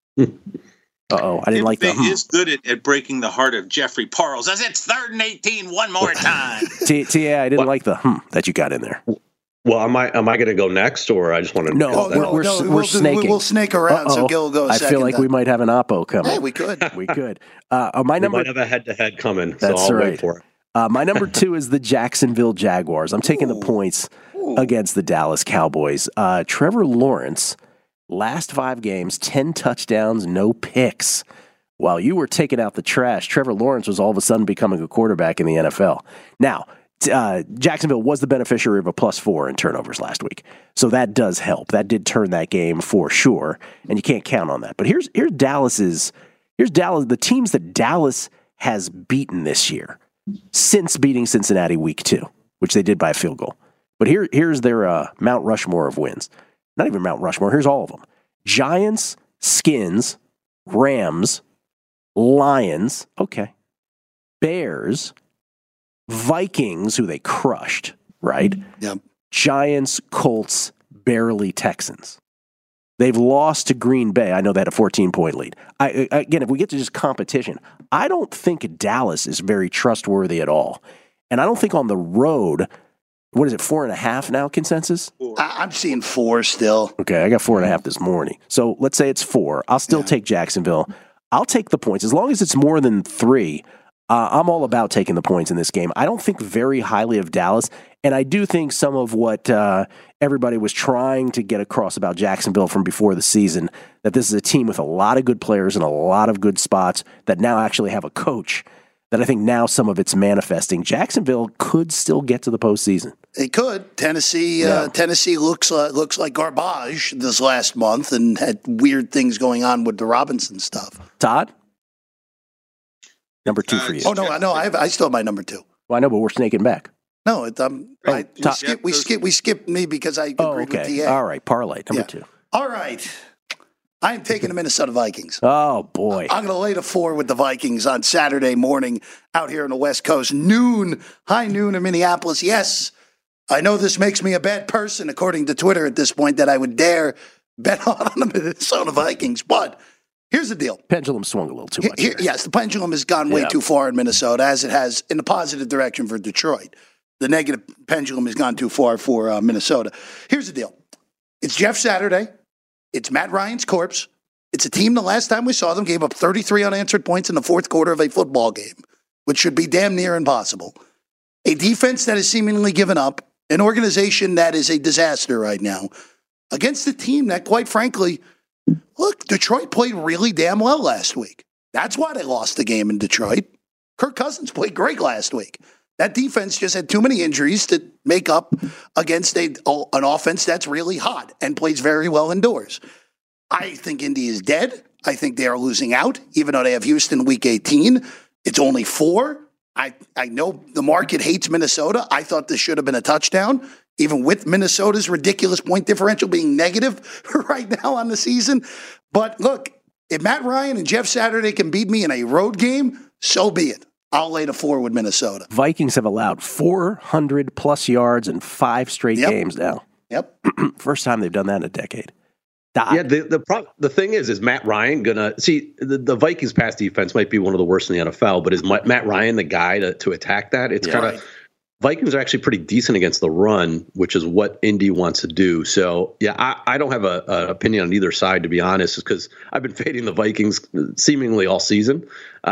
[SPEAKER 4] Uh-oh, I didn't like that.
[SPEAKER 6] He is good at breaking the heart of Jeffrey Parles as it's 3rd and 18 one more time.
[SPEAKER 4] I didn't like the that you got in there.
[SPEAKER 7] Well, am I going to go next, or I just want to?
[SPEAKER 4] No, we're snaking.
[SPEAKER 5] We'll snake around. So Gil will go.
[SPEAKER 4] I feel like we might have an oppo coming.
[SPEAKER 5] Hey, we could.
[SPEAKER 4] We could.
[SPEAKER 7] We might have a head-to-head coming.
[SPEAKER 4] That's
[SPEAKER 7] so I'll
[SPEAKER 4] right.
[SPEAKER 7] wait for it.
[SPEAKER 4] My number 2 is the Jacksonville Jaguars. I'm taking the points against the Dallas Cowboys. Trevor Lawrence, last 5 games, 10 touchdowns, no picks. While you were taking out the trash, Trevor Lawrence was all of a sudden becoming a quarterback in the NFL. Now, Jacksonville was the beneficiary of a +4 in turnovers last week. So that does help. That did turn that game for sure, and you can't count on that. But here's Dallas, the teams that Dallas has beaten this year since beating Cincinnati week 2, which they did by a field goal. But here's their Mount Rushmore of wins. Not even Mount Rushmore. Here's all of them. Giants, Skins, Rams, Lions, okay, Bears, Vikings, who they crushed, right?
[SPEAKER 5] Yep.
[SPEAKER 4] Giants, Colts, barely Texans. They've lost to Green Bay. I know they had a 14-point lead. Again, if we get to just competition, I don't think Dallas is very trustworthy at all. And I don't think on the road, what is it, 4.5 now, consensus?
[SPEAKER 5] I'm seeing 4 still.
[SPEAKER 4] Okay, I got 4.5 this morning. So let's say it's 4. I'll still take Jacksonville. I'll take the points. As long as it's more than 3, I'm all about taking the points in this game. I don't think very highly of Dallas, and I do think some of what everybody was trying to get across about Jacksonville from before the season, that this is a team with a lot of good players and a lot of good spots that now actually have a coach, that I think now some of it's manifesting. Jacksonville could still get to the postseason.
[SPEAKER 5] They could. Tennessee looks like garbage this last month and had weird things going on with the Robinson stuff.
[SPEAKER 4] Todd? Number 2 for you.
[SPEAKER 5] Oh, no, I still have my number 2.
[SPEAKER 4] Well, I know, but we're snaking back.
[SPEAKER 5] No, we skipped me because I agreed with TA.
[SPEAKER 4] All right, parlay, number 2.
[SPEAKER 5] All right. I'm taking the Minnesota Vikings.
[SPEAKER 4] Oh, boy.
[SPEAKER 5] I'm going to lay the 4 with the Vikings on Saturday morning out here on the West Coast. High noon in Minneapolis. Yes, I know this makes me a bad person, according to Twitter at this point, that I would dare bet on the Minnesota Vikings. But here's the deal.
[SPEAKER 4] Pendulum swung a little too much.
[SPEAKER 5] Yes, the pendulum has gone way too far in Minnesota, as it has in the positive direction for Detroit. The negative pendulum has gone too far for Minnesota. Here's the deal. It's Jeff Saturday. It's Matt Ryan's corpse. It's a team the last time we saw them gave up 33 unanswered points in the 4th quarter of a football game, which should be damn near impossible. A defense that has seemingly given up, an organization that is a disaster right now, against a team that, quite frankly, look, Detroit played really damn well last week. That's why they lost the game in Detroit. Kirk Cousins played great last week. That defense just had too many injuries to make up against an offense that's really hot and plays very well indoors. I think Indy is dead. I think they are losing out, even though they have Houston week 18. It's only 4. I know the market hates Minnesota. I thought this should have been a touchdown, even with Minnesota's ridiculous point differential being negative right now on the season. But look, if Matt Ryan and Jeff Saturday can beat me in a road game, so be it. I'll lay the 4 with Minnesota.
[SPEAKER 4] Vikings have allowed 400-plus yards in 5 straight games now.
[SPEAKER 5] Yep.
[SPEAKER 4] First time they've done that in a decade.
[SPEAKER 7] Yeah, the thing is Matt Ryan gonna see the Vikings pass defense might be one of the worst in the NFL, but is Matt Ryan the guy to attack that? It's kind of Vikings are actually pretty decent against the run, which is what Indy wants to do. So yeah, I don't have an opinion on either side, to be honest, because I've been fading the Vikings seemingly all season.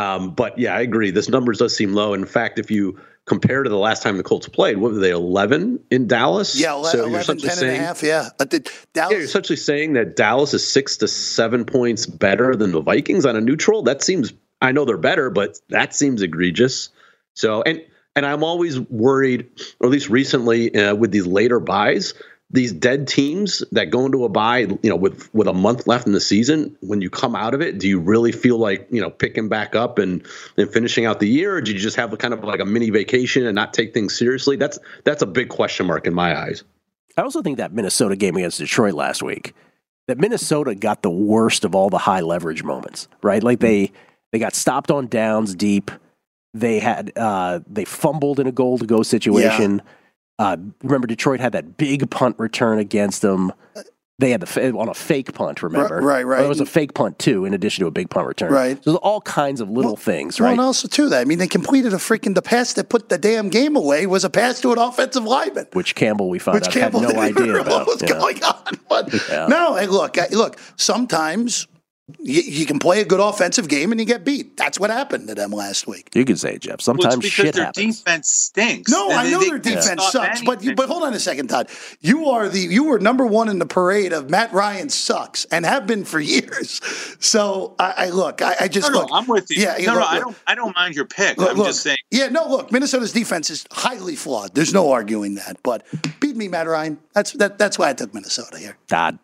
[SPEAKER 7] But yeah, I agree. This numbers does seem low. In fact, if you compare to the last time the Colts played, what were they, 11 in Dallas?
[SPEAKER 5] Yeah, 11, 10 and a half, yeah.
[SPEAKER 7] Dallas, you're essentially saying that Dallas is 6 to 7 points better than the Vikings on a neutral? That seems, I know they're better, but that seems egregious. So, and I'm always worried, or at least recently with these later buys, these dead teams that go into a bye, with a month left in the season, when you come out of it, do you really feel like, picking back up and finishing out the year? Or do you just have kind of like a mini vacation and not take things seriously? That's a big question mark in my eyes.
[SPEAKER 4] I also think that Minnesota game against Detroit last week, that Minnesota got the worst of all the high leverage moments, right? Like they got stopped on downs deep. They had they fumbled in a goal to go situation. Yeah. Remember, Detroit had that big punt return against them. They had on a fake punt, remember?
[SPEAKER 5] Right.
[SPEAKER 4] Well, it was a fake punt, too, in addition to a big punt return.
[SPEAKER 5] Right.
[SPEAKER 4] So there's all kinds of little things, right?
[SPEAKER 5] Well, and also, too, that, I mean, they completed the pass that put the damn game away was a pass to an offensive lineman.
[SPEAKER 4] Which Campbell, we found out, had no idea about.
[SPEAKER 5] What was going on. But no, hey, look, sometimes you can play a good offensive game and you get beat. That's what happened to them last week.
[SPEAKER 4] You can say it, Jeff. Sometimes shit
[SPEAKER 6] their
[SPEAKER 4] happens.
[SPEAKER 6] Defense stinks.
[SPEAKER 5] No, I know their defense sucks, but hold on a second, Todd. You were number one in the parade of Matt Ryan sucks and have been for years. So I just look.
[SPEAKER 6] I'm with you.
[SPEAKER 5] Yeah,
[SPEAKER 6] I don't mind your pick. I'm just saying.
[SPEAKER 5] Yeah, no, look, Minnesota's defense is highly flawed. There's no arguing that. But beat me, Matt Ryan. That's why I took Minnesota here.
[SPEAKER 4] Todd.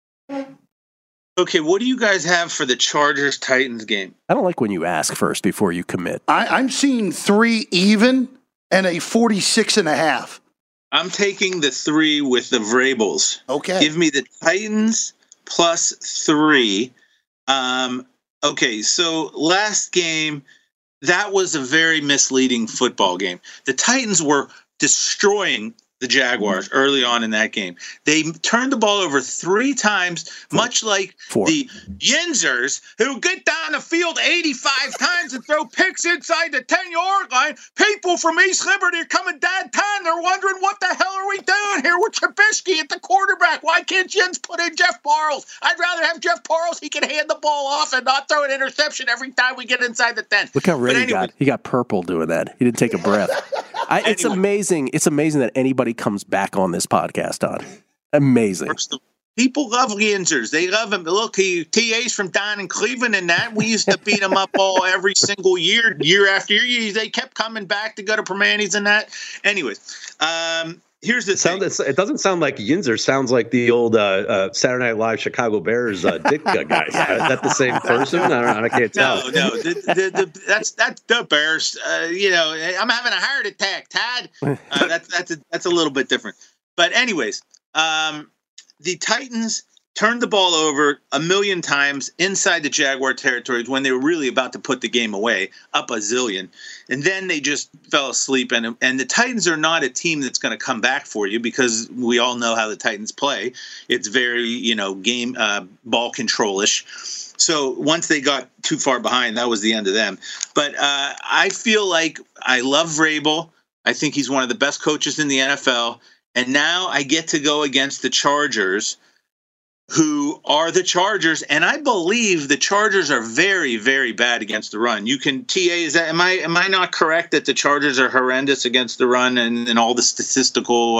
[SPEAKER 6] Okay, what do you guys have for the Chargers-Titans game?
[SPEAKER 4] I don't like when you ask first before you commit.
[SPEAKER 5] I'm seeing 3 even and a 46.5.
[SPEAKER 6] I'm taking the 3 with the Vrabels.
[SPEAKER 5] Okay.
[SPEAKER 6] Give me the Titans plus 3. Okay, so last game, that was a very misleading football game. The Titans were destroying the Jaguars early on in that game. They turned the ball over 3 times, much like the Yinzers, who get down the field 85 times and throw picks inside the 10-yard line. People from East Liberty are coming downtown. They're wondering, what the hell are we doing here with Trubisky at the quarterback? Why can't Jens put in Jeff Parles? I'd rather have Jeff Parles. He can hand the ball off and not throw an interception every time we get inside the 10.
[SPEAKER 4] Look how red he got. He got purple doing that. He didn't take a breath. It's amazing. It's amazing that anybody comes back on this podcast, on. Amazing.
[SPEAKER 6] People love Yinzers. They love him. Look, TA's from down in Cleveland and that. We used to beat them up every single year after year. They kept coming back to go to Permanis and that. Anyways, here's the thing.
[SPEAKER 7] It doesn't sound like Yinzer. Sounds like the old Saturday Night Live Chicago Bears Ditka guy. Is that the same person? I can't tell.
[SPEAKER 6] No. That's the Bears. I'm having a heart attack, Todd. That's a little bit different. But anyways, the Titans turned the ball over 1 million times inside the Jaguar territories when they were really about to put the game away, up a zillion. And then they just fell asleep. And the Titans are not a team that's going to come back for you, because we all know how the Titans play. It's very, game ball control-ish. So once they got too far behind, that was the end of them. But I feel like I love Vrabel. I think he's one of the best coaches in the NFL. And now I get to go against the Chargers, who are the Chargers, and I believe the Chargers are very, very bad against the run. Am I not correct that the Chargers are horrendous against the run and all the statistical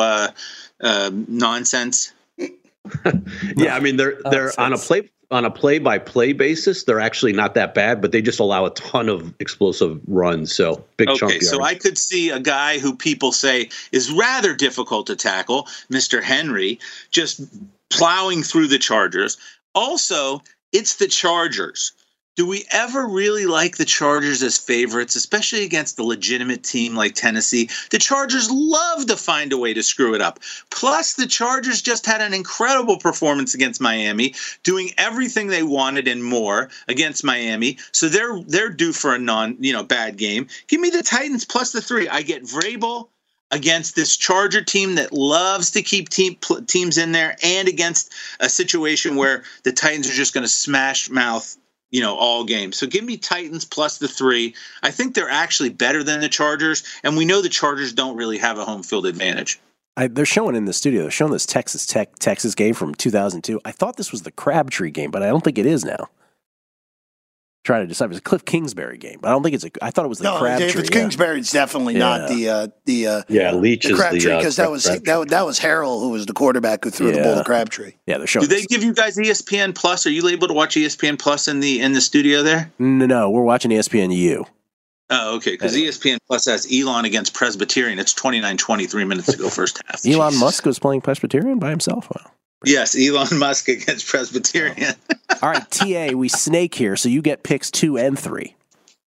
[SPEAKER 6] nonsense?
[SPEAKER 7] Yeah, I mean they're on a play-by-play basis, they're actually not that bad, but they just allow a ton of explosive runs. So big chunk.
[SPEAKER 6] Okay, so I could see a guy who people say is rather difficult to tackle, Mr. Henry, just plowing through the Chargers. Also, it's the Chargers. Do we ever really like the Chargers as favorites, especially against a legitimate team like Tennessee? The Chargers love to find a way to screw it up. Plus, the Chargers just had an incredible performance against Miami, doing everything they wanted and more against Miami. So they're due for a bad game. Give me the Titans plus the 3. I get Vrabel against this Charger team that loves to keep teams in there, and against a situation where the Titans are just going to smash mouth all game. So give me Titans plus the 3. I think they're actually better than the Chargers, and we know the Chargers don't really have a home field advantage.
[SPEAKER 4] They're showing in the studio, they're showing this Texas game from 2002. I thought this was the Crabtree game, but I don't think it is now. Trying to decide. It was a Cliff Kingsbury game, but I don't think I thought it was the Crabtree.
[SPEAKER 5] If it's Kingsbury, it's definitely not the
[SPEAKER 7] Leach
[SPEAKER 5] the
[SPEAKER 7] is
[SPEAKER 5] Crabtree, because that was Harrell who was the quarterback who threw the ball to Crabtree.
[SPEAKER 4] Yeah, they're showing.
[SPEAKER 6] Do they give you guys ESPN Plus? Are you able to watch ESPN Plus in the studio there?
[SPEAKER 4] No, we're watching ESPNU.
[SPEAKER 6] Oh, okay, because ESPN Plus has Elon against Presbyterian. It's 29-20, 3 minutes to go first half.
[SPEAKER 4] Elon Musk was playing Presbyterian by himself. Wow.
[SPEAKER 6] Yes, Elon Musk against Presbyterian.
[SPEAKER 4] All right, TA, we snake here, so you get picks 2 and 3.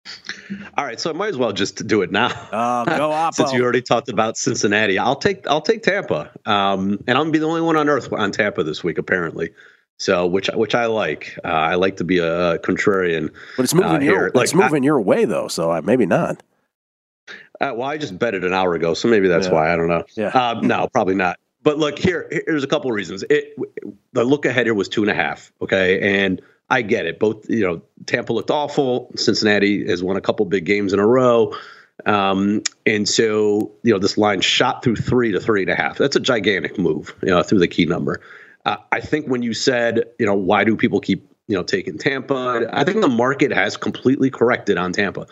[SPEAKER 7] All right, so I might as well just do it now.
[SPEAKER 4] Go Oppo.
[SPEAKER 7] Since you already talked about Cincinnati, I'll take Tampa, and I'm gonna be the only one on earth on Tampa this week, apparently. So, which I like. I like to be a contrarian.
[SPEAKER 4] But it's moving your way though, so maybe not.
[SPEAKER 7] Well, I just bet it an hour ago, so maybe that's why. I don't know.
[SPEAKER 4] Yeah.
[SPEAKER 7] No, probably not. But look, here's a couple of reasons. The look ahead here was 2.5. Okay, and I get it. Both, Tampa looked awful. Cincinnati has won a couple big games in a row. And so, this line shot through 3 to 3.5. That's a gigantic move, through the key number. I think when you said, why do people keep, taking Tampa? I think the market has completely corrected on Tampa.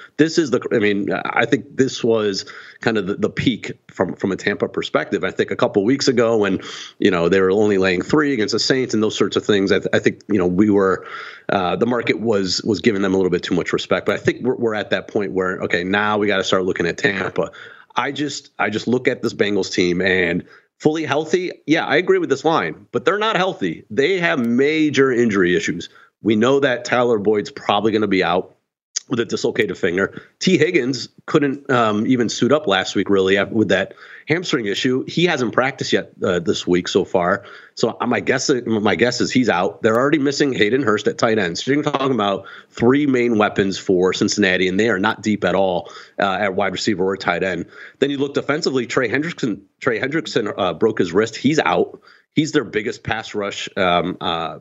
[SPEAKER 7] I think this was kind of the peak from a Tampa perspective. I think a couple weeks ago when, they were only laying 3 against the Saints and those sorts of things, I think, we were, the market was giving them a little bit too much respect. But I think we're at that point where, okay, now we got to start looking at Tampa. I just look at this Bengals team and fully healthy. Yeah, I agree with this line, but they're not healthy. They have major injury issues. We know that Tyler Boyd's probably going to be out with a dislocated finger. T. Higgins couldn't even suit up last week, really, with that hamstring issue. He hasn't practiced yet this week so far. So my guess is he's out. They're already missing Hayden Hurst at tight end. So you're talking about 3 main weapons for Cincinnati, and they are not deep at all at wide receiver or tight end. Then you look defensively. Trey Hendrickson broke his wrist. He's out. He's their biggest pass rusher on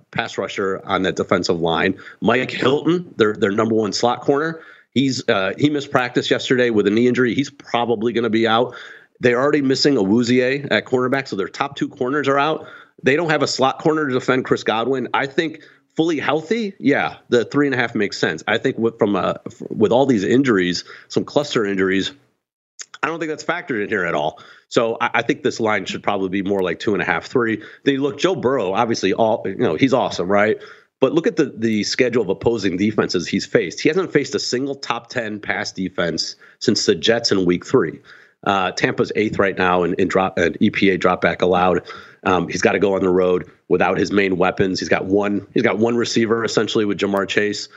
[SPEAKER 7] that defensive line. Mike Hilton, their number 1 slot corner, he missed practice yesterday with a knee injury. He's probably going to be out. They're already missing Awuzie at cornerback, so their top 2 corners are out. They don't have a slot corner to defend Chris Godwin. I think fully healthy, yeah, the 3.5 makes sense. I think with all these injuries, some cluster injuries, I don't think that's factored in here at all. So I think this line should probably be more like 2.5, 3. Then you look, Joe Burrow, obviously, he's awesome, right? But look at the schedule of opposing defenses he's faced. He hasn't faced a single top 10 pass defense since the Jets in Week 3. Tampa's 8th right now in EPA drop back allowed. He's got to go on the road without his main weapons. He's got one receiver essentially with Jamar Chase.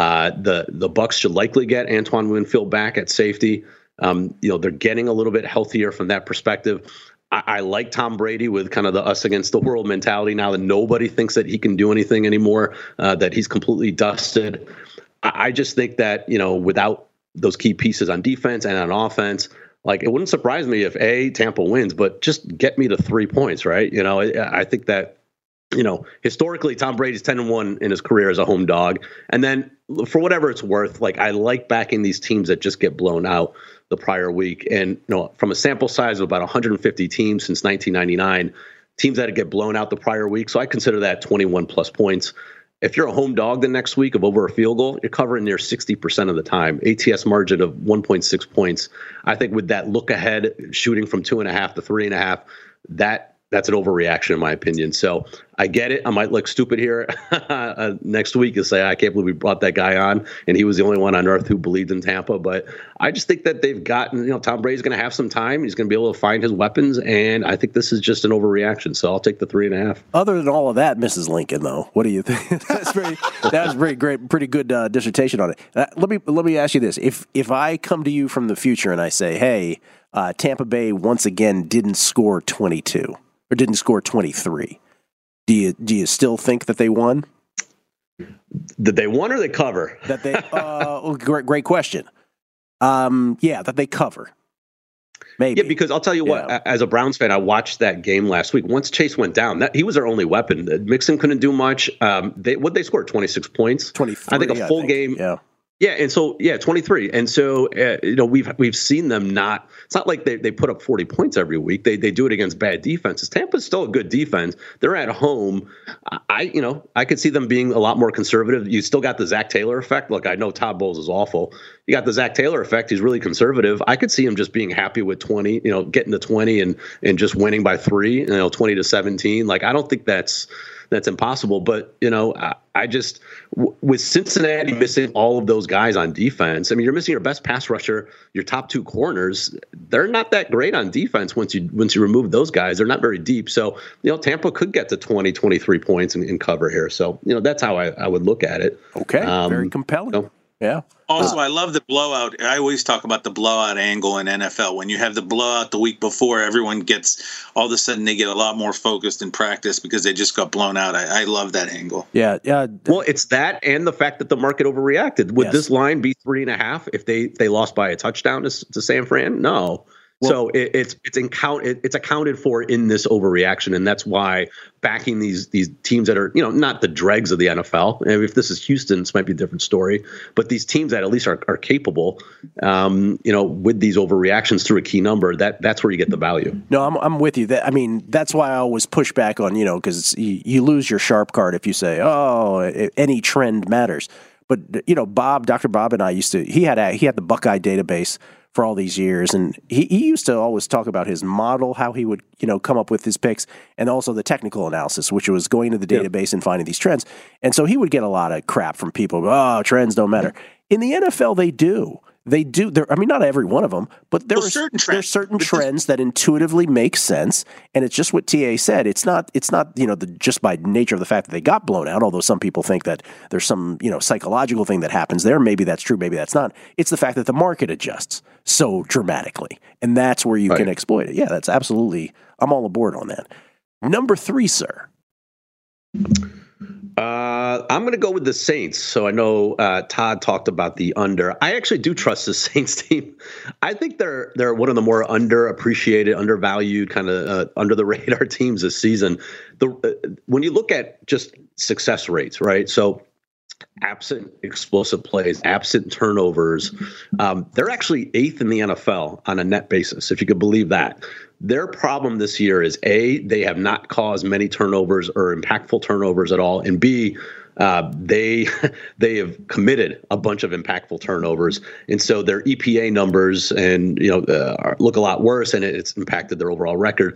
[SPEAKER 7] The Bucs should likely get Antoine Winfield back at safety. They're getting a little bit healthier from that perspective. I like Tom Brady with kind of the us against the world mentality now that nobody thinks that he can do anything anymore, that he's completely dusted. I just think that, without those key pieces on defense and on offense, like, it wouldn't surprise me if Tampa wins, but just get me to 3 points, right? I think that, historically Tom Brady's 10-1 in his career as a home dog. And then for whatever it's worth, like, I like backing these teams that just get blown out the prior week. And, from a sample size of about 150 teams since 1999, teams that get blown out the prior week. So I consider that 21 plus points. If you're a home dog the next week of over a field goal, you're covering near 60% of the time. ATS margin of 1.6 points. I think with that look ahead, shooting from 2.5 to 3.5, that's an overreaction in my opinion. So I get it. I might look stupid here next week and say, I can't believe we brought that guy on and he was the only one on earth who believed in Tampa. But I just think that they've gotten, Tom Brady's going to have some time. He's going to be able to find his weapons. And I think this is just an overreaction. So I'll take the 3.5.
[SPEAKER 4] Other than all of that, Mrs. Lincoln, though, what do you think? That was pretty good dissertation on it. Let me ask you this. If I come to you from the future and I say, hey, Tampa Bay once again didn't score 22 or didn't score 23, do you still think that they won?
[SPEAKER 7] Did they won or they cover?
[SPEAKER 4] That they great question. That they cover. Maybe.
[SPEAKER 7] Yeah, because I'll tell you what, as a Browns fan, I watched that game last week. Once Chase went down, he was their only weapon. Mixon couldn't do much. They scored 26 points.
[SPEAKER 4] 23,
[SPEAKER 7] I think a full game. Yeah. Yeah, and so 23, and so we've seen them not. It's not like they put up 40 points every week. They do it against bad defenses. Tampa's still a good defense. They're at home. I could see them being a lot more conservative. You still got the Zach Taylor effect. Look, I know Todd Bowles is awful. You got the Zach Taylor effect. He's really conservative. I could see him just being happy with 20. Getting to 20 and just winning by 3. 20-17. Like, I don't think that's impossible. But, I just, with Cincinnati missing all of those guys on defense, I mean, you're missing your best pass rusher, your top 2 corners. They're not that great on defense once you remove those guys. They're not very deep. So, Tampa could get to 20, 23 points and cover here. So, that's how I would look at it.
[SPEAKER 4] Okay. Very compelling. Yeah.
[SPEAKER 6] Also, I love the blowout. I always talk about the blowout angle in NFL. When you have the blowout the week before, everyone gets, all of a sudden they get a lot more focused in practice because they just got blown out. I love that angle.
[SPEAKER 4] Yeah.
[SPEAKER 7] Well, it's that and the fact that the market overreacted. Would this line be 3.5 if they lost by a touchdown to San Fran? No. Well, so it's accounted for in this overreaction, and that's why backing these teams that are not the dregs of the NFL. And if this is Houston, this might be a different story. But these teams that at least are capable, with these overreactions through a key number, that's where you get the value. No,
[SPEAKER 4] I'm with you. That's why I always push back on because you lose your sharp card if you say any trend matters. But Dr. Bob and I he had the Buckeye database for all these years, and he used to always talk about his model, how he would come up with his picks, and also the technical analysis, which was going to the database and finding these trends. And so he would get a lot of crap from people. Trends don't matter. In the NFL, they do. They do. Not every one of them, but there's certain trends that intuitively make sense, and it's just what TA said. It's not just by nature of the fact that they got blown out. Although some people think that there's some psychological thing that happens there. Maybe that's true. Maybe that's not. It's the fact that the market adjusts so dramatically, and that's where you can exploit it. Yeah, that's absolutely. I'm all aboard on that. Number 3, sir.
[SPEAKER 7] I'm going to go with the Saints. So I know Todd talked about the under. I actually do trust the Saints team. I think they're one of the more underappreciated, undervalued, kind of under the radar teams this season. When you look at just success rates, right? So absent explosive plays, absent turnovers, they're actually 8th in the NFL on a net basis, if you could believe that. Their problem this year is A, they have not caused many turnovers or impactful turnovers at all, and B, they have committed a bunch of impactful turnovers, and so their EPA numbers look a lot worse, and it's impacted their overall record.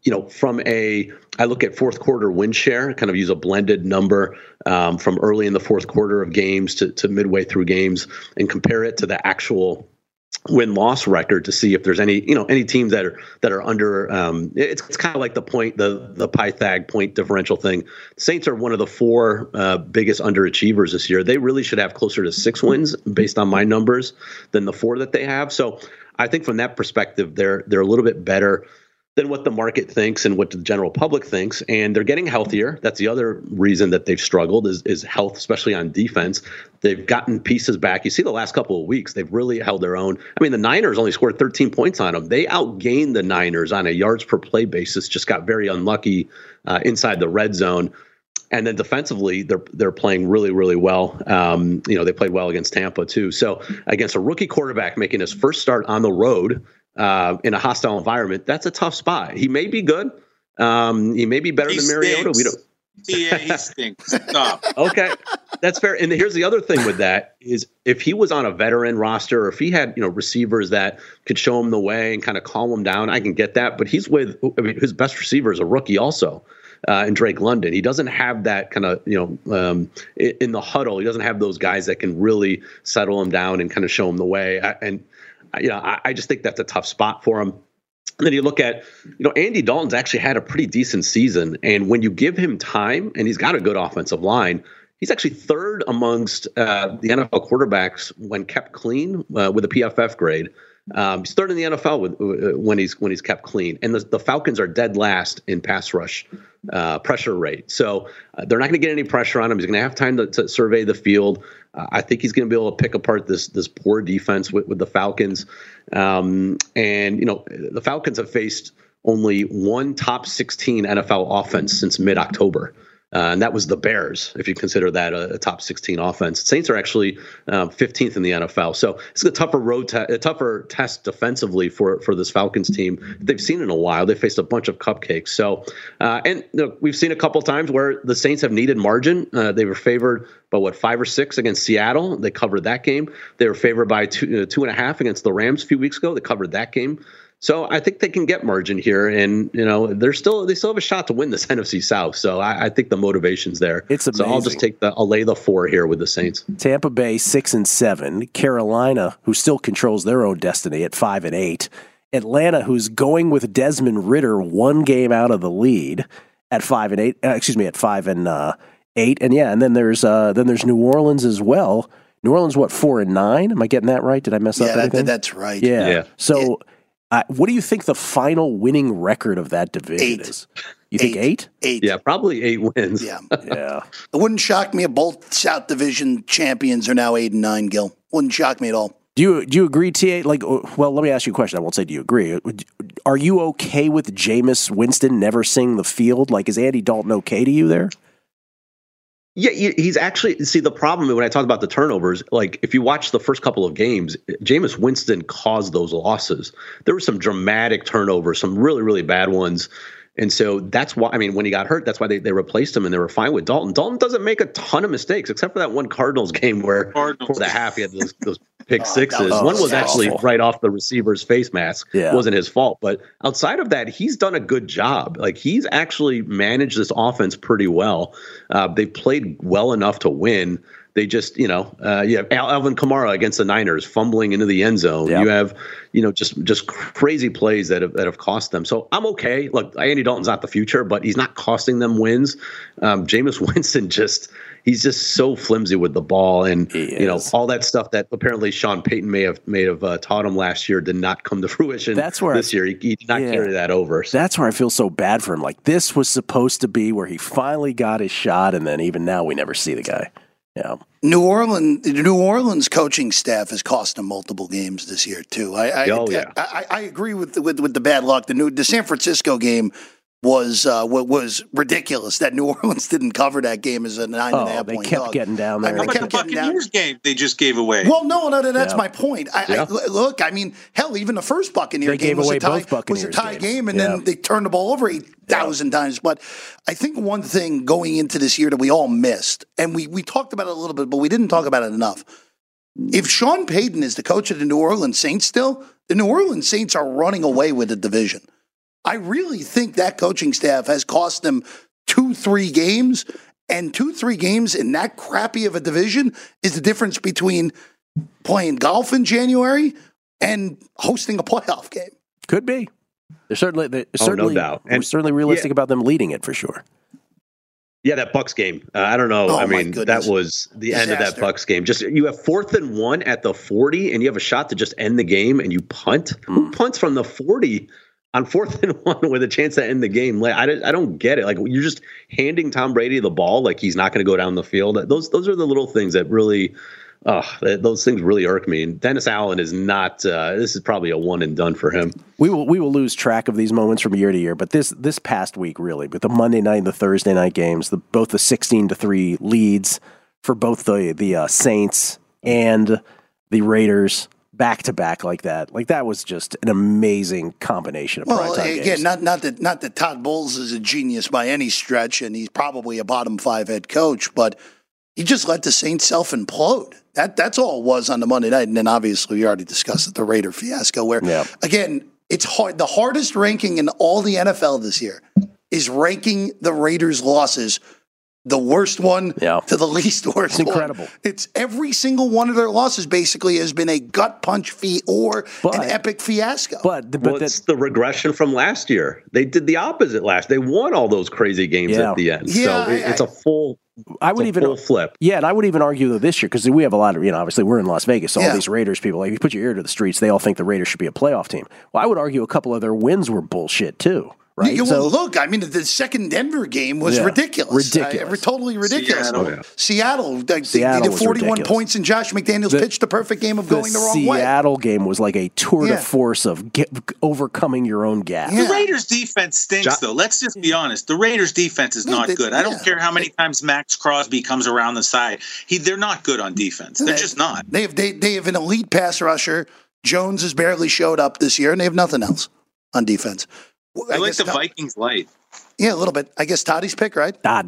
[SPEAKER 7] I look at fourth quarter win share, kind of use a blended number from early in the fourth quarter of games to midway through games, and compare it to the actual win-loss record to see if there's any teams that are under. It's kind of like the Pythag point differential thing. Saints are one of the 4 biggest underachievers this year. They really should have closer to 6 wins based on my numbers than the 4 that they have. So I think from that perspective, they're a little bit better than what the market thinks and what the general public thinks, and they're getting healthier. That's the other reason that they've struggled is health, especially on defense. They've gotten pieces back. You see the last couple of weeks, they've really held their own. The Niners only scored 13 points on them. They outgained the Niners on a yards per play basis, just got very unlucky inside the red zone. And then defensively, they're playing really, really well. They played well against Tampa too. So against a rookie quarterback making his first start on the road, in a hostile environment, that's a tough spot. He may be good. He may be better than Mariota. We don't.
[SPEAKER 6] Yeah, he stinks. Stop.
[SPEAKER 7] Okay, that's fair. And here's the other thing with that is if he was on a veteran roster, or if he had receivers that could show him the way and kind of calm him down, I can get that. But he's with his best receiver is a rookie also. And Drake London, he doesn't have that kind of, in the huddle. He doesn't have those guys that can really settle him down and kind of show him the way. I just think that's a tough spot for him. And then you look at, Andy Dalton's actually had a pretty decent season. And when you give him time, and he's got a good offensive line, he's actually 3rd amongst the NFL quarterbacks when kept clean with a PFF grade. He's 3rd in the NFL when he's kept clean. And the Falcons are dead last in pass rush pressure rate. So they're not going to get any pressure on him. He's going to have time to survey the field. I think he's going to be able to pick apart this poor defense with the Falcons. The Falcons have faced only one top 16 NFL offense since mid-October. And that was the Bears, if you consider that a top 16 offense. Saints are actually 15th in the NFL. So it's a tougher test defensively for this Falcons team they've seen in a while. They faced a bunch of cupcakes. So, we've seen a couple of times where the Saints have needed margin. They were favored by 5 or 6 against Seattle. They covered that game. They were favored by 2.5 against the Rams a few weeks ago. They covered that game. So I think they can get margin here, and they still have a shot to win this NFC South. So I think the motivation's there.
[SPEAKER 4] It's amazing.
[SPEAKER 7] So I'll lay the 4 here with the Saints.
[SPEAKER 4] Tampa Bay 6-7, Carolina, who still controls their own destiny at 5-8, Atlanta, who's going with Desmond Ridder 1 game out of the lead at 5-8. At 5-8, and then there's New Orleans as well. New Orleans, what, 4-9? Am I getting that right? Did I mess up anything?
[SPEAKER 5] That's right.
[SPEAKER 4] Yeah. So what do you think the final winning record of that division is? You think 8?
[SPEAKER 5] 8.
[SPEAKER 7] Yeah, probably 8 wins.
[SPEAKER 5] Yeah.
[SPEAKER 4] Yeah.
[SPEAKER 5] It wouldn't shock me if both South Division champions are now 8-9, Gil. Wouldn't shock me at all.
[SPEAKER 4] Do you agree, TA? Like, well, let me ask you a question. I won't say do you agree. Are you okay with Jameis Winston never seeing the field? Like, is Andy Dalton okay to you there?
[SPEAKER 7] Yeah, he's actually, see, the problem when I talk about the turnovers, like if you watch the first couple of games, Jameis Winston caused those losses. There were some dramatic turnovers, some really, really bad ones. And so that's why, I mean, when he got hurt, that's why they replaced him and they were fine with Dalton. Dalton doesn't make a ton of mistakes, except for that one Cardinals game where for the half he had those pick sixes. One was actually right off the receiver's face mask. It wasn't his fault. But outside of that, he's done a good job. Like, he's actually managed this offense pretty well. They've played well enough to win. They just, you have Alvin Kamara against the Niners fumbling into the end zone. Yep. You have, just crazy plays that have cost them. So I'm okay. Look, Andy Dalton's not the future, but he's not costing them wins. Jameis Winston he's just so flimsy with the ball, and all that stuff that apparently Sean Payton may have taught him last year did not come to fruition. That's where this year he did not carry that over. So. That's
[SPEAKER 4] where I feel so bad for him. Like, this was supposed to be where he finally got his shot, and then even now we never see the guy. Yeah.
[SPEAKER 5] The New Orleans coaching staff has cost them multiple games this year too. I agree with the bad luck. The San Francisco game was ridiculous that New Orleans didn't cover that game as a 9.5
[SPEAKER 4] they
[SPEAKER 5] point
[SPEAKER 4] kept
[SPEAKER 5] dog.
[SPEAKER 4] Getting down there.
[SPEAKER 6] Like the Buccaneers game they just gave away.
[SPEAKER 5] Well, no, that's my point. Look, I mean, hell, even the first Buccaneer game was a tie game, and then they turned the ball over 8,000 times. But I think one thing going into this year that we all missed, and we talked about it a little bit, but we didn't talk about it enough. If Sean Payton is the coach of the New Orleans Saints still, the New Orleans Saints are running away with the division. I really think that coaching staff has cost them 2-3 games, and 2-3 games in that crappy of a division is the difference between playing golf in January and hosting a playoff game.
[SPEAKER 4] Could be. They're certainly
[SPEAKER 7] no doubt.
[SPEAKER 4] And we're certainly realistic about them leading it for sure.
[SPEAKER 7] Yeah, that Bucs game. I don't know. That was the end of that Bucs game. Just you have 4th and 1 at the 40, and you have a shot to just end the game, and you punt. Who punts from the 40? On 4th and 1 with a chance to end the game? Like, I don't get it. Like, you're just handing Tom Brady the ball like he's not going to go down the field. Those are the little things that really, those things really irk me. And Dennis Allen is not. This is probably a one and done for him.
[SPEAKER 4] We will lose track of these moments from year to year. But this past week, really, with the Monday night and the Thursday night games, both the 16-3 leads for both the Saints and the Raiders. Back to back like that was just an amazing combination of primetime games.
[SPEAKER 5] Not that Todd Bowles is a genius by any stretch, and he's probably a bottom 5 head coach, but he just let the Saints self implode. That's all it was on the Monday night, and then obviously we already discussed the Raider fiasco. Where again, it's hard. The hardest ranking in all the NFL this year is ranking the Raiders' losses. The worst one to the least worst.
[SPEAKER 4] It's incredible.
[SPEAKER 5] It's every single one of their losses basically has been a gut punch or an epic fiasco.
[SPEAKER 7] But it's the regression from last year. They did the opposite last. They won all those crazy games at the end. Yeah, so it's a full. Full flip.
[SPEAKER 4] Yeah, and I would even argue though this year because we have a lot of obviously we're in Las Vegas, so all these Raiders people, like if you put your ear to the streets, they all think the Raiders should be a playoff team. Well, I would argue a couple of their wins were bullshit too. Right.
[SPEAKER 5] Look, I mean, the second Denver game was ridiculous. Totally ridiculous. Seattle they did 41 points, and Josh McDaniels pitched the perfect game of going the wrong way.
[SPEAKER 4] The Seattle game was like a tour de force of overcoming your own gap.
[SPEAKER 6] The Raiders' defense stinks, though. Let's just be honest. The Raiders' defense is not good. I don't care how many times Max Crosby comes around the side. They're not good on defense. They're just not.
[SPEAKER 5] They have an elite pass rusher. Jones has barely showed up this year, and they have nothing else on defense.
[SPEAKER 6] I like the Vikings light.
[SPEAKER 5] Yeah, a little bit. I guess Toddy's pick, right?
[SPEAKER 4] Todd.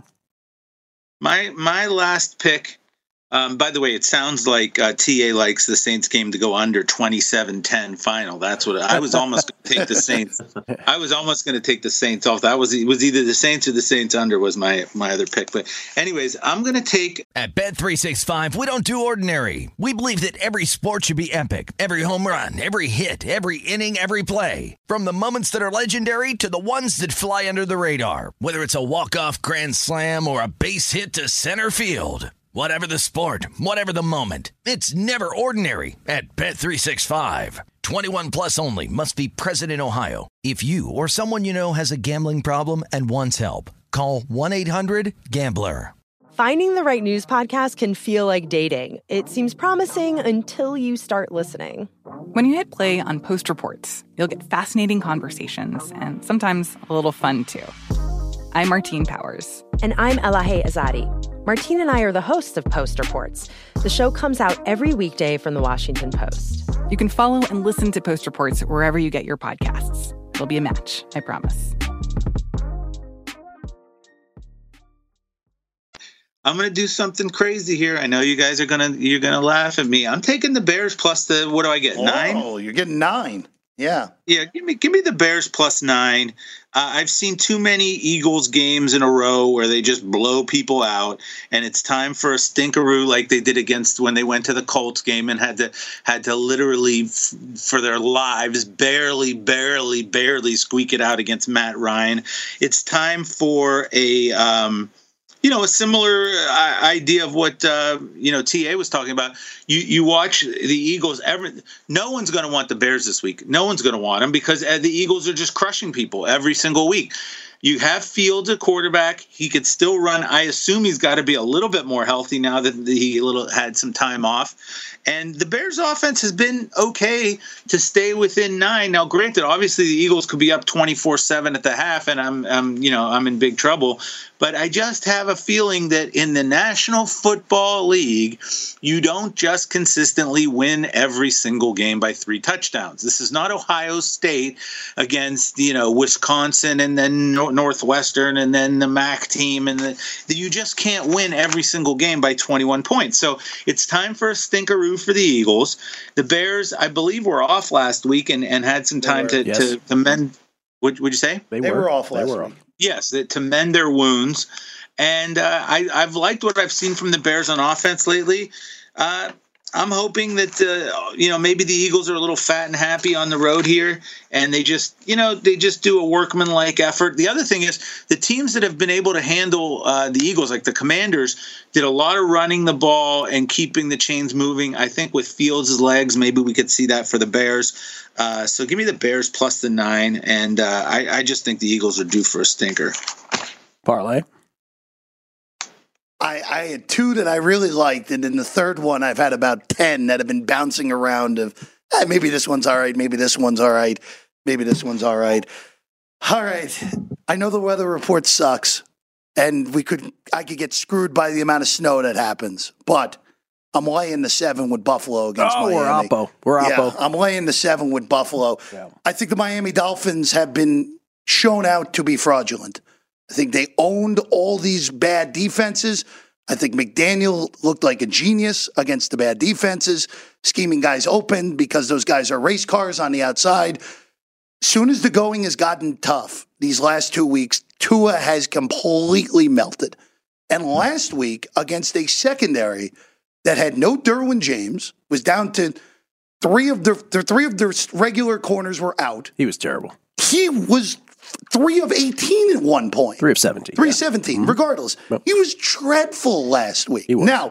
[SPEAKER 6] My last pick, by the way, it sounds like TA likes the Saints game to go under 27-10 final. That's what I was almost going to take the Saints. I was almost going to take the Saints off. It was either the Saints or the Saints under was my other pick. But anyways, I'm going to take.
[SPEAKER 1] At Bet365, we don't do ordinary. We believe that every sport should be epic. Every home run, every hit, every inning, every play. From the moments that are legendary to the ones that fly under the radar. Whether it's a walk-off grand slam or a base hit to center field. Whatever the sport, whatever the moment, it's never ordinary at Bet365. 21 plus only. Must be present in Ohio. If you or someone you know has a gambling problem and wants help, call 1-800-GAMBLER.
[SPEAKER 8] Finding the right news podcast can feel like dating. It seems promising until you start listening.
[SPEAKER 9] When you hit play on Post Reports, you'll get fascinating conversations and sometimes a little fun, too. I'm Martine Powers.
[SPEAKER 8] And I'm Elahe Azadi. Martine and I are the hosts of Post Reports. The show comes out every weekday from The Washington Post.
[SPEAKER 9] You can follow and listen to Post Reports wherever you get your podcasts. It'll be a match, I promise.
[SPEAKER 6] I'm going to do something crazy here. I know you guys are you're going to laugh at me. I'm taking the Bears plus the, what do I get? 9?
[SPEAKER 5] Oh, you're getting 9. Yeah.
[SPEAKER 6] Yeah, give me the Bears plus 9. I've seen too many Eagles games in a row where they just blow people out, and it's time for a stinkeroo like they did against when they went to the Colts game and had to literally for their lives barely squeak it out against Matt Ryan. It's time for a similar idea of what TA was talking about. You watch the Eagles. No one's going to want the Bears this week. No one's going to want them because the Eagles are just crushing people every single week. You have Fields at quarterback. He could still run. I assume he's got to be a little bit more healthy now that he had some time off. And the Bears offense has been okay to stay within 9. Now, granted, obviously the Eagles could be up 24-7 at the half, and I'm in big trouble. But I just have a feeling that in the National Football League, you don't just consistently win every single game by 3 touchdowns. This is not Ohio State against Wisconsin and then Northwestern and then the MAC team, and you just can't win every single game by 21 points. So it's time for a stinkeroo for the Eagles. The Bears, I believe, were off last week and had some time to mend. Would you say?
[SPEAKER 5] They were off last week.
[SPEAKER 6] Yes, to mend their wounds. And I've liked what I've seen from the Bears on offense lately. I'm hoping that maybe the Eagles are a little fat and happy on the road here, and they just do a workmanlike effort. The other thing is the teams that have been able to handle the Eagles, like the Commanders, did a lot of running the ball and keeping the chains moving. I think with Fields' legs, maybe we could see that for the Bears. So give me the Bears plus the 9, and I just think the Eagles are due for a stinker.
[SPEAKER 4] Parlay.
[SPEAKER 5] I had 2 that I really liked, and in the third one, I've had about 10 that have been bouncing around of, maybe this one's all right, maybe this one's all right, maybe this one's all right. All right, I know the weather report sucks, and I could get screwed by the amount of snow that happens, but I'm laying the 7 with Buffalo against Miami.
[SPEAKER 4] We're Oppo.
[SPEAKER 5] Yeah, I'm laying the 7 with Buffalo. Yeah. I think the Miami Dolphins have been shown out to be fraudulent. I think they owned all these bad defenses. I think McDaniel looked like a genius against the bad defenses, scheming guys open because those guys are race cars on the outside. Soon as the going has gotten tough, these last 2 weeks, Tua has completely melted. And last week, against a secondary that had no Derwin James, was down to 3 of their regular corners were out.
[SPEAKER 4] He was terrible.
[SPEAKER 5] He was 3 of 18 at one point.
[SPEAKER 4] 3 of 17.
[SPEAKER 5] 3 of 17, mm-hmm. Regardless. Yep. He was dreadful last week.
[SPEAKER 4] He was.
[SPEAKER 5] Now,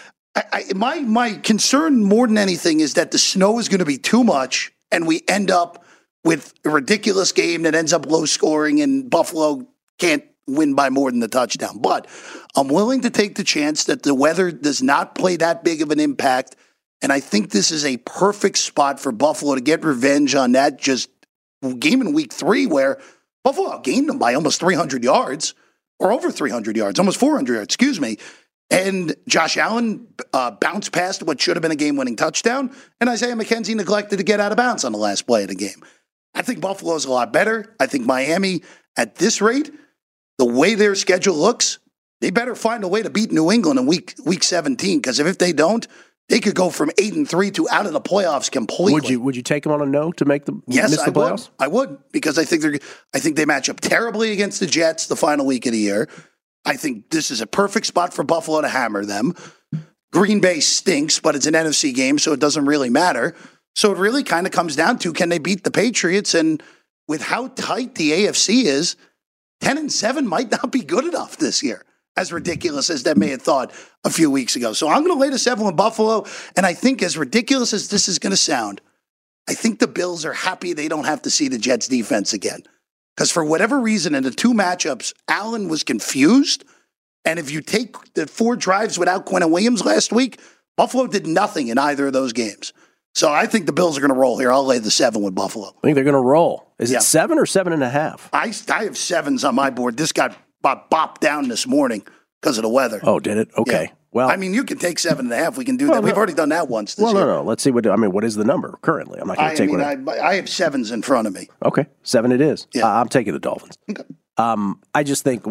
[SPEAKER 5] my concern more than anything is that the snow is going to be too much and we end up with a ridiculous game that ends up low scoring and Buffalo can't win by more than the touchdown. But I'm willing to take the chance that the weather does not play that big of an impact, and I think this is a perfect spot for Buffalo to get revenge on that just game in week 3 where Buffalo outgained them by almost 300 yards, or over 300 yards, almost 400 yards, excuse me. And Josh Allen bounced past what should have been a game-winning touchdown, and Isaiah McKenzie neglected to get out of bounds on the last play of the game. I think Buffalo's a lot better. I think Miami, at this rate, the way their schedule looks, they better find a way to beat New England in week 17, because if they don't, they could go from 8-3 to out of the playoffs completely.
[SPEAKER 4] Would you take them on a no to miss the playoffs?
[SPEAKER 5] I would, because I think they match up terribly against the Jets the final week of the year. I think this is a perfect spot for Buffalo to hammer them. Green Bay stinks, but it's an NFC game, so it doesn't really matter. So it really kind of comes down to, can they beat the Patriots? And with how tight the AFC is, 10-7 might not be good enough this year. as ridiculous as they may have thought a few weeks ago. So I'm going to lay the 7 with Buffalo. And I think as ridiculous as this is going to sound, I think the Bills are happy they don't have to see the Jets defense again. Because for whatever reason, in the 2 matchups, Allen was confused. And if you take the 4 drives without Quinnen Williams last week, Buffalo did nothing in either of those games. So I think the Bills are going to roll here. I'll lay the 7 with Buffalo.
[SPEAKER 4] I think they're going to roll. Is it 7 or 7.5?
[SPEAKER 5] I have 7s on my board. This got bopped down this morning because of the weather.
[SPEAKER 4] Oh, did it? Okay.
[SPEAKER 5] Yeah.
[SPEAKER 4] Well,
[SPEAKER 5] I mean, you can take 7.5. We can do that. We've already done that once this year.
[SPEAKER 4] No. Let's see what is the number currently? I'm not going to take
[SPEAKER 5] I have 7s in front of me.
[SPEAKER 4] Okay, 7 it is.
[SPEAKER 5] Yeah.
[SPEAKER 4] I'm taking the Dolphins.
[SPEAKER 5] Okay.
[SPEAKER 4] I just think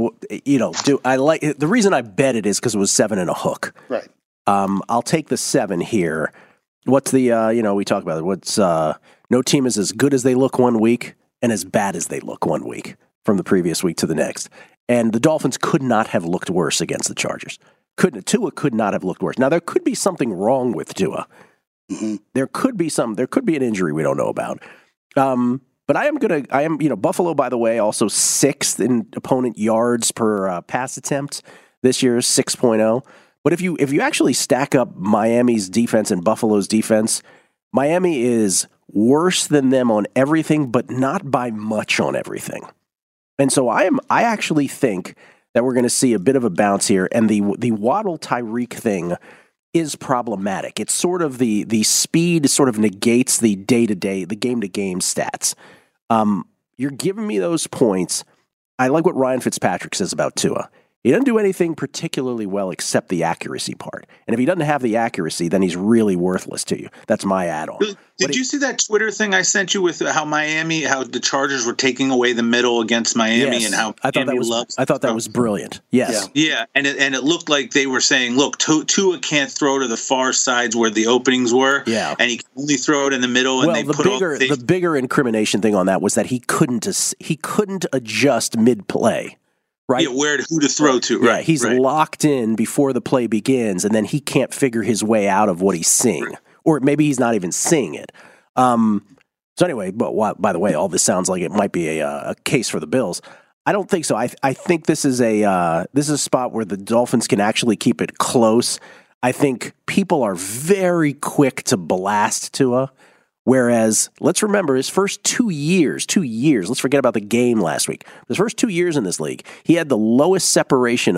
[SPEAKER 4] I like the reason I bet it is because it was 7 and a hook.
[SPEAKER 5] Right.
[SPEAKER 4] I'll take the 7 here. What's the we talk about it. What's no team is as good as they look one week and as bad as they look one week from the previous week to the next. And the Dolphins could not have looked worse against the Chargers. Tua could not have looked worse. Now there could be something wrong with Tua. Mm-hmm. There could be an injury we don't know about. But Buffalo, by the way, also 6th in opponent yards per pass attempt this year, 6.0. But if you actually stack up Miami's defense and Buffalo's defense, Miami is worse than them on everything, but not by much on everything. And so I actually think that we're going to see a bit of a bounce here, and the Waddle Tyreek thing is problematic. It's sort of the speed sort of negates the day-to-day, the game-to-game stats. You're giving me those points. I like what Ryan Fitzpatrick says about Tua. He doesn't do anything particularly well except the accuracy part. And if he doesn't have the accuracy, then he's really worthless to you. That's my add-on.
[SPEAKER 6] Did you see that Twitter thing I sent you with how the Chargers were taking away the middle against Miami,
[SPEAKER 4] yes.
[SPEAKER 6] and how
[SPEAKER 4] I thought that was brilliant. Yes.
[SPEAKER 6] Yeah, and it looked like they were saying, look, Tua can't throw to the far sides where the openings were, and he can only throw it in the middle. And
[SPEAKER 4] the bigger incrimination thing on that was that he couldn't adjust mid-play. Right?
[SPEAKER 6] Yeah, who to throw to. Right.
[SPEAKER 4] Yeah, he's locked in before the play begins, and then he can't figure his way out of what he's seeing. Right. Or maybe he's not even seeing it. So anyway, but by the way, all this sounds like it might be a case for the Bills. I don't think so. I think this is a spot where the Dolphins can actually keep it close. I think people are very quick to blast Tua. Whereas, let's remember his first 2 years, let's forget about the game last week. His first 2 years in this league, he had the lowest separation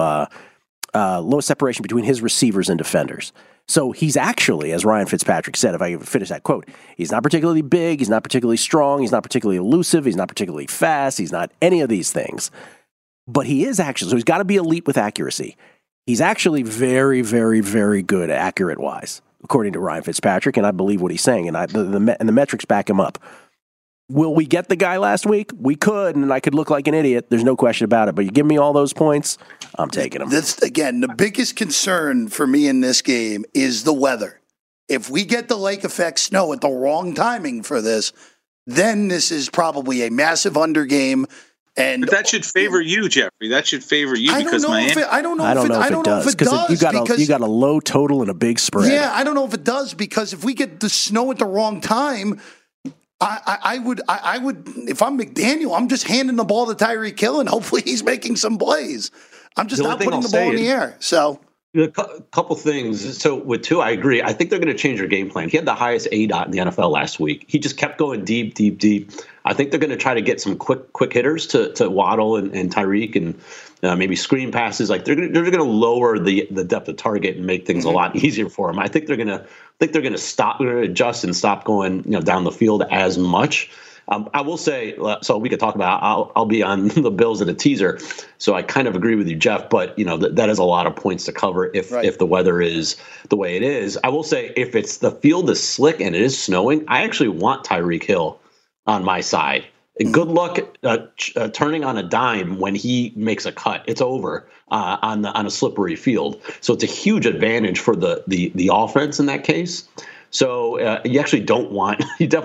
[SPEAKER 4] lowest separation between his receivers and defenders. So he's actually, as Ryan Fitzpatrick said, if I can finish that quote, he's not particularly big, he's not particularly strong, he's not particularly elusive, he's not particularly fast, he's not any of these things. But he is actually, so he's got to be elite with accuracy. He's actually very, very, very good accurate-wise, according to Ryan Fitzpatrick, and I believe what he's saying, and the metrics back him up. Will we get the guy last week? We could, and I could look like an idiot. There's no question about it. But you give me all those points, I'm taking them.
[SPEAKER 5] Again, the biggest concern for me in this game is the weather. If we get the lake effect snow at the wrong timing for this, then this is probably a massive under game. But
[SPEAKER 6] that should favor you, Jeffrey. That should favor you because Miami.
[SPEAKER 5] I don't know if it does because
[SPEAKER 4] you got a low total and a big spread.
[SPEAKER 5] Yeah, I don't know if it does because if we get the snow at the wrong time, I would if I'm McDaniel, I'm just handing the ball to Tyreek Hill and hopefully he's making some plays. I'm just not putting the ball in the air. So.
[SPEAKER 7] A couple things. So with Tua, I agree. I think they're going to change their game plan. He had the highest ADOT in the NFL last week. He just kept going deep. I think they're going to try to get some quick hitters to Waddle and Tyreek and maybe screen passes. Like they're going to lower the depth of target and make things a lot easier for them. I think they're going to stop, adjust and stop going down the field as much. I will say, so we could talk about, I'll be on the Bills in a teaser. So I kind of agree with you, Jeff, but that is a lot of points to cover if the weather is the way it is. I will say if it's the field is slick and it is snowing, I actually want Tyreek Hill on my side. Good luck turning on a dime when he makes a cut. It's over on a slippery field. So it's a huge advantage for the offense in that case. So you definitely don't want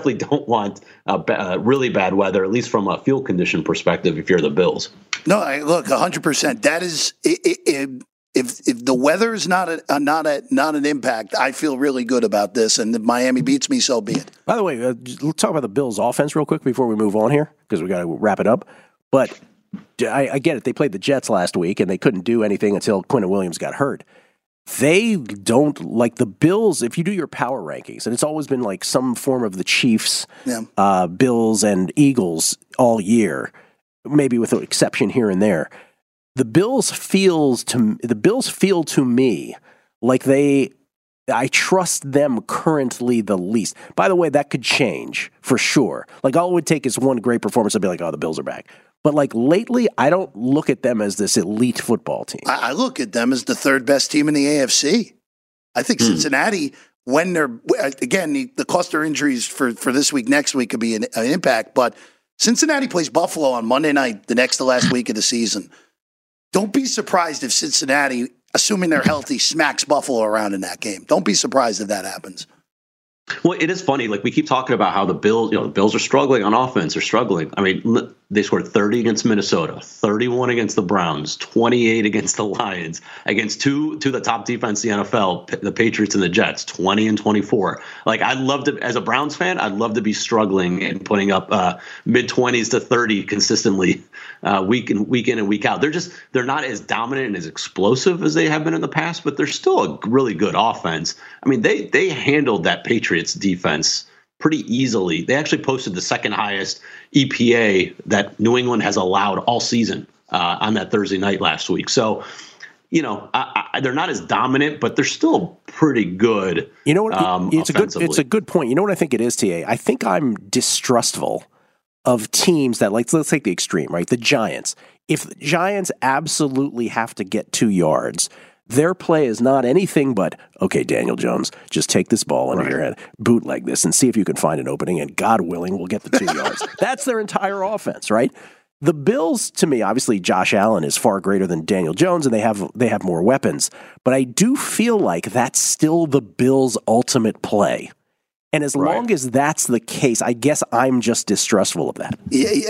[SPEAKER 7] really bad weather, at least from a field condition perspective, if you're the Bills.
[SPEAKER 5] No, look, 100%. That is, if the weather is not an impact, I feel really good about this. And if Miami beats me, so be it.
[SPEAKER 4] By the way, let's talk about the Bills' offense real quick before we move on here, because we got to wrap it up. But I get it. They played the Jets last week, and they couldn't do anything until Quinnen Williams got hurt. They don't like the Bills. If you do your power rankings, and it's always been like some form of the Chiefs, Bills, and Eagles all year, maybe with an exception here and there. The Bills feel to me like I trust them currently the least. By the way, that could change for sure. Like all it would take is one great performance to be like, oh, the Bills are back. But like lately, I don't look at them as this elite football team.
[SPEAKER 5] I look at them as the third best team in the AFC. I think Cincinnati, when they're, again, the cluster injuries for this week, next week could be an impact. But Cincinnati plays Buffalo on Monday night, the next to last week of the season. Don't be surprised if Cincinnati, assuming they're healthy, smacks Buffalo around in that game. Don't be surprised if that happens.
[SPEAKER 7] Well, it is funny. Like we keep talking about how the Bills are struggling on offense. They're struggling. I mean, they scored 30 against Minnesota, 31 against the Browns, 28 against the Lions, against two of the top defense in the NFL, the Patriots and the Jets, 20 and 24. Like I'd love to, as a Browns fan, I'd love to be struggling and putting up mid-20s to 30 consistently week in and week out. They're not as dominant and as explosive as they have been in the past, but they're still a really good offense. I mean, they handled that Patriots defense pretty easily. They actually posted the second highest EPA that New England has allowed all season on that Thursday night last week. So, they're not as dominant, but they're still pretty good.
[SPEAKER 4] You know what? It's a good point. You know what I think it is, TA? I think I'm distrustful of teams that, like, let's take the extreme, right? The Giants. If the Giants absolutely have to get 2 yards, their play is not anything but, okay, Daniel Jones, just take this ball under your head, bootleg this, and see if you can find an opening, and God willing, we'll get the 2 yards. That's their entire offense, right? The Bills, to me, obviously Josh Allen is far greater than Daniel Jones, and they have more weapons. But I do feel like that's still the Bills' ultimate play. And as long as that's the case, I guess I'm just distrustful of that.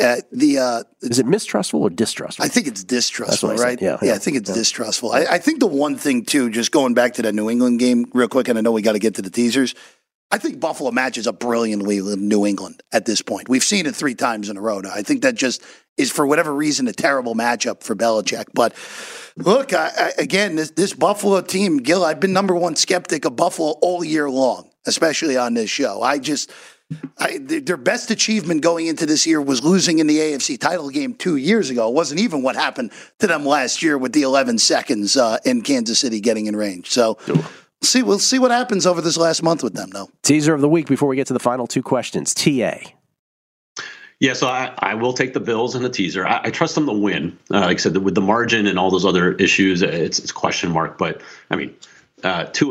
[SPEAKER 4] Is it mistrustful or distrustful?
[SPEAKER 5] I think it's distrustful, right?
[SPEAKER 4] Yeah,
[SPEAKER 5] I think it's distrustful. I think the one thing, too, just going back to that New England game real quick, and I know we got to get to the teasers, I think Buffalo matches up brilliantly with New England at this point. We've seen it 3 times in a row now. I think that just is, for whatever reason, a terrible matchup for Belichick. But look, again, this Buffalo team, Gil, I've been number one skeptic of Buffalo all year long, especially on this show. Their best achievement going into this year was losing in the AFC title game 2 years ago. It wasn't even what happened to them last year with the 11 seconds in Kansas City getting in range. So we'll see what happens over this last month with them, though.
[SPEAKER 4] Teaser of the week before we get to the final 2 questions. TA.
[SPEAKER 7] Yeah, so I will take the Bills in the teaser. I trust them to win. Like I said, with the margin and all those other issues, it's question mark. But, I mean, two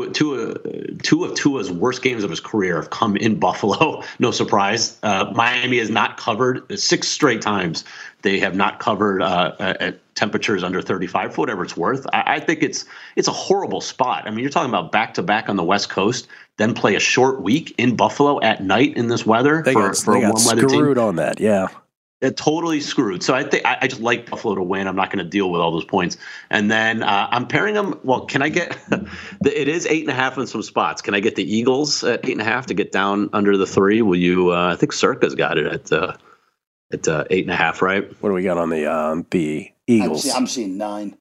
[SPEAKER 7] of Tua's worst games of his career have come in Buffalo. No surprise. Miami has not covered 6 straight times. They have not covered at temperatures under 35 for whatever it's worth. I think it's a horrible spot. I mean, you're talking about back-to-back on the West Coast, then play a short week in Buffalo at night in this weather for a warm weather team.
[SPEAKER 4] Screwed on that, yeah.
[SPEAKER 7] Totally screwed. So I think I just like Buffalo to win. I'm not going to deal with all those points. And then I'm pairing them. Well, can I get it is 8.5 in some spots. Can I get the Eagles at 8.5 to get down under the 3? Will you? I think Circa's got it at 8.5, right?
[SPEAKER 4] What do we got on the Eagles?
[SPEAKER 5] I'm seeing 9.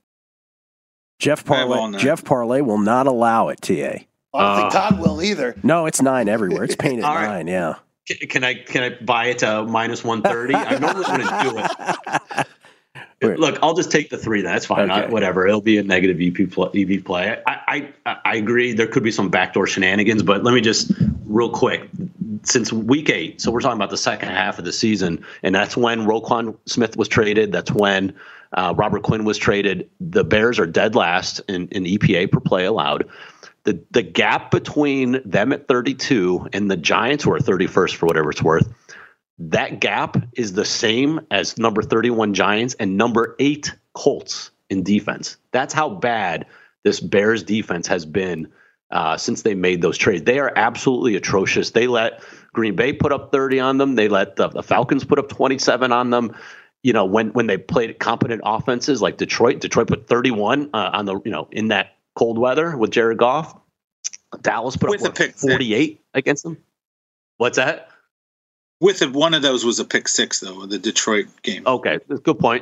[SPEAKER 4] Jeff Parlay will not allow it. TA.
[SPEAKER 5] I don't think Todd will either.
[SPEAKER 4] No, it's 9 everywhere. It's painted 9. Right. Yeah.
[SPEAKER 7] Can I buy it to minus 130? I normally wouldn't do it. Look, I'll just take the 3. That's fine. Okay. Whatever. It'll be a negative EV play. I agree. There could be some backdoor shenanigans, but let me just real quick. Since week 8, so we're talking about the second half of the season, and that's when Roquan Smith was traded. That's when Robert Quinn was traded. The Bears are dead last in EPA per play allowed. The gap between them at 32 and the Giants, who are 31st for whatever it's worth, that gap is the same as number 31 Giants and number 8 Colts in defense. That's how bad this Bears defense has been since they made those trades. They are absolutely atrocious. They let Green Bay put up 30 on them. They let the Falcons put up 27 on them. You know, when they played competent offenses like Detroit put 31 on the, in that cold weather with Jared Goff. Dallas put up 48 against them. What's that?
[SPEAKER 6] One of those was a pick 6, though, the Detroit game.
[SPEAKER 7] Okay, good point.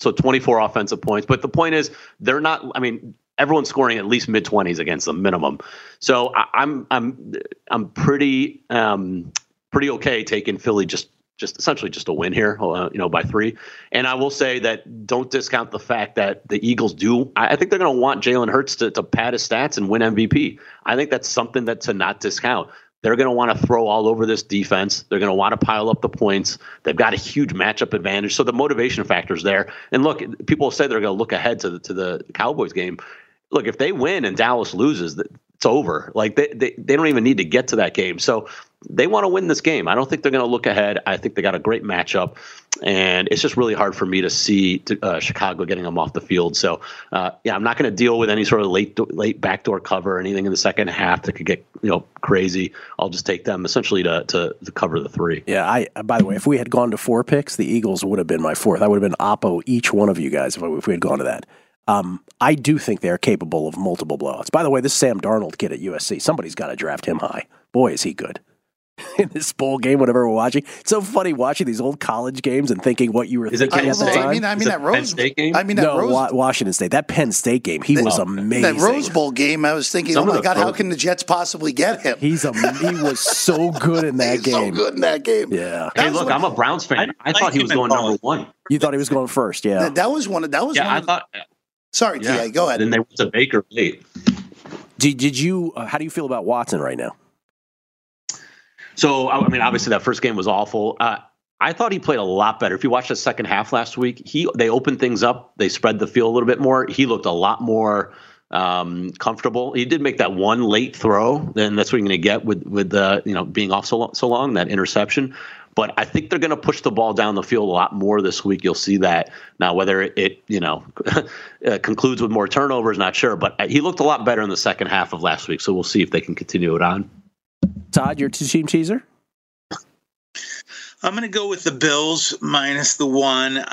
[SPEAKER 7] So 24 offensive points. But the point is, they're not. I mean, everyone's scoring at least mid-20s against them minimum. So I'm pretty okay taking Philly just essentially just a win here, by 3. And I will say that don't discount the fact that the Eagles I think they're going to want Jalen Hurts to pad his stats and win MVP. I think that's something to not discount. They're going to want to throw all over this defense. They're going to want to pile up the points. They've got a huge matchup advantage. So the motivation factor is there. And look, people say they're going to look ahead to the Cowboys game. Look, if they win and Dallas loses, it's over. Like they don't even need to get to that game. So they want to win this game. I don't think they're going to look ahead. I think they got a great matchup, and it's just really hard for me to see Chicago getting them off the field. So I'm not going to deal with any sort of late backdoor cover or anything in the second half that could get crazy. I'll just take them essentially to cover the 3.
[SPEAKER 4] Yeah. By the way, if we had gone to 4 picks, the Eagles would have been my 4th. I would have been oppo each one of you guys if we had gone to that. I do think they are capable of multiple blowouts. By the way, this Sam Darnold kid at USC, somebody's got to draft him high. Boy, is he good. In this bowl game, whatever we're watching. It's so funny watching these old college games and thinking what you were thinking at the time.
[SPEAKER 5] I mean that Rose
[SPEAKER 7] State game?
[SPEAKER 4] Washington State. That Penn State game, he was amazing.
[SPEAKER 5] That Rose Bowl game, I was thinking, oh my God, how can the Jets possibly get him?
[SPEAKER 4] He was so good in that game.
[SPEAKER 5] So good in that game.
[SPEAKER 4] Yeah.
[SPEAKER 7] Hey, look, I'm a Browns fan. I thought he was going number 1.
[SPEAKER 4] You thought he was going first, yeah.
[SPEAKER 5] That was one.
[SPEAKER 7] I thought.
[SPEAKER 5] Sorry, T.A., go ahead.
[SPEAKER 7] Then they went to Baker late.
[SPEAKER 4] Did you? How do you feel about Watson right now?
[SPEAKER 7] So, I mean, obviously that first game was awful. I thought he played a lot better. If you watched the second half last week, they opened things up. They spread the field a little bit more. He looked a lot more comfortable. He did make that one late throw, then that's what you're going to get with being off so long, that interception. But I think they're going to push the ball down the field a lot more this week. You'll see that. Now, whether it concludes with more turnovers, not sure. But he looked a lot better in the second half of last week. So we'll see if they can continue it on.
[SPEAKER 4] Todd, your team teaser?
[SPEAKER 6] I'm going to go with the Bills minus the 1.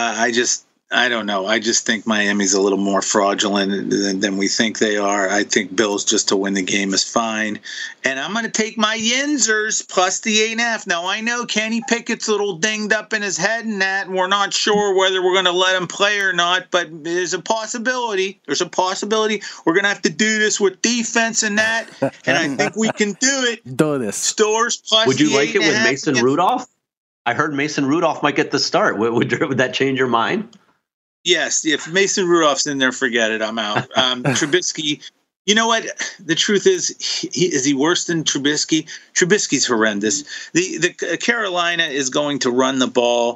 [SPEAKER 6] I don't know. I just think Miami's a little more fraudulent than we think they are. I think Bills just to win the game is fine. And I'm going to take my Yinzers plus the 8.5. Now, I know Kenny Pickett's a little dinged up in his head and that, and we're not sure whether we're going to let him play or not, but there's a possibility. We're going to have to do this with defense and that, and I think we can do it.
[SPEAKER 4] Do this.
[SPEAKER 6] Stores plus
[SPEAKER 7] Would you
[SPEAKER 6] the
[SPEAKER 7] like it with Mason Rudolph? I heard Mason Rudolph might get the start. Would that change your mind?
[SPEAKER 6] Yes, if Mason Rudolph's in there, forget it. I'm out. Trubisky, you know what? The truth is, is he worse than Trubisky? Trubisky's horrendous. The Carolina is going to run the ball.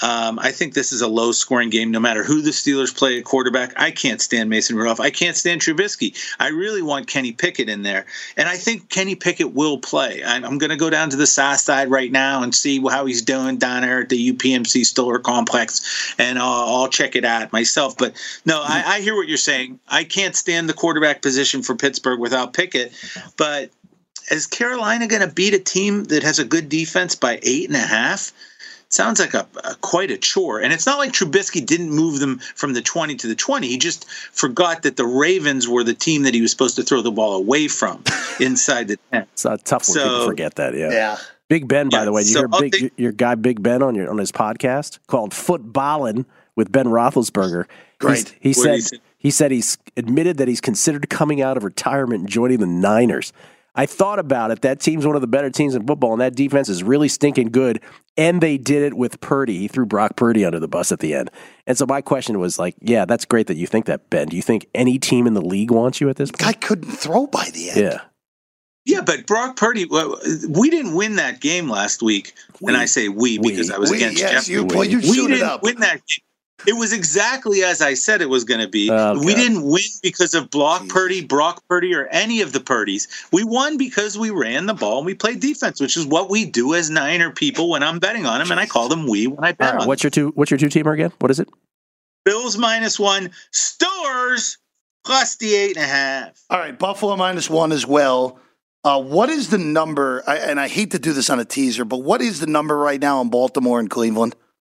[SPEAKER 6] I think this is a low-scoring game, no matter who the Steelers play at quarterback. I can't stand Mason Rudolph. I can't stand Trubisky. I really want Kenny Pickett in there, and I think Kenny Pickett will play. I'm going to go down to the south side right now and see how he's doing down there at the UPMC Stoller Complex, and I'll check it out myself. But no, I hear what you're saying. I can't stand the quarterback position for Pittsburgh without Pickett, but is Carolina going to beat a team that has a good defense by 8.5? Sounds like quite a chore. And it's not like Trubisky didn't move them from the 20 to the 20. He just forgot that the Ravens were the team that he was supposed to throw the ball away from inside the 10.
[SPEAKER 4] It's a tough one to forget that, yeah. Big Ben, by the way, you hear your guy Big Ben on his podcast called Footballin' with Ben Roethlisberger.
[SPEAKER 5] Great.
[SPEAKER 4] He said he's admitted that he's considered coming out of retirement and joining the Niners. I thought about it. That team's one of the better teams in football, and that defense is really stinking good. And they did it with Purdy. He threw Brock Purdy under the bus at the end. And so my question was like, yeah, that's great that you think that, Ben. Do you think any team in the league wants you at this point?
[SPEAKER 5] Guy couldn't throw by the end.
[SPEAKER 4] Yeah.
[SPEAKER 6] Yeah, but Brock Purdy, we didn't win that game last week. And I say we because I was against Jeff.
[SPEAKER 5] We
[SPEAKER 6] didn't win that game. It was exactly as I said it was going to be. Okay. We didn't win because of Brock Purdy, or any of the Purdys. We won because we ran the ball and we played defense, which is what we do as Niner people when I'm betting on them, and I call them we when I bet on them.
[SPEAKER 4] What's your two-teamer again? What is it?
[SPEAKER 6] Bills -1, Stores plus the 8.5.
[SPEAKER 5] All right, Buffalo -1 as well. What is the number? And I hate to do this on a teaser, but what is the number right now in Baltimore and Cleveland?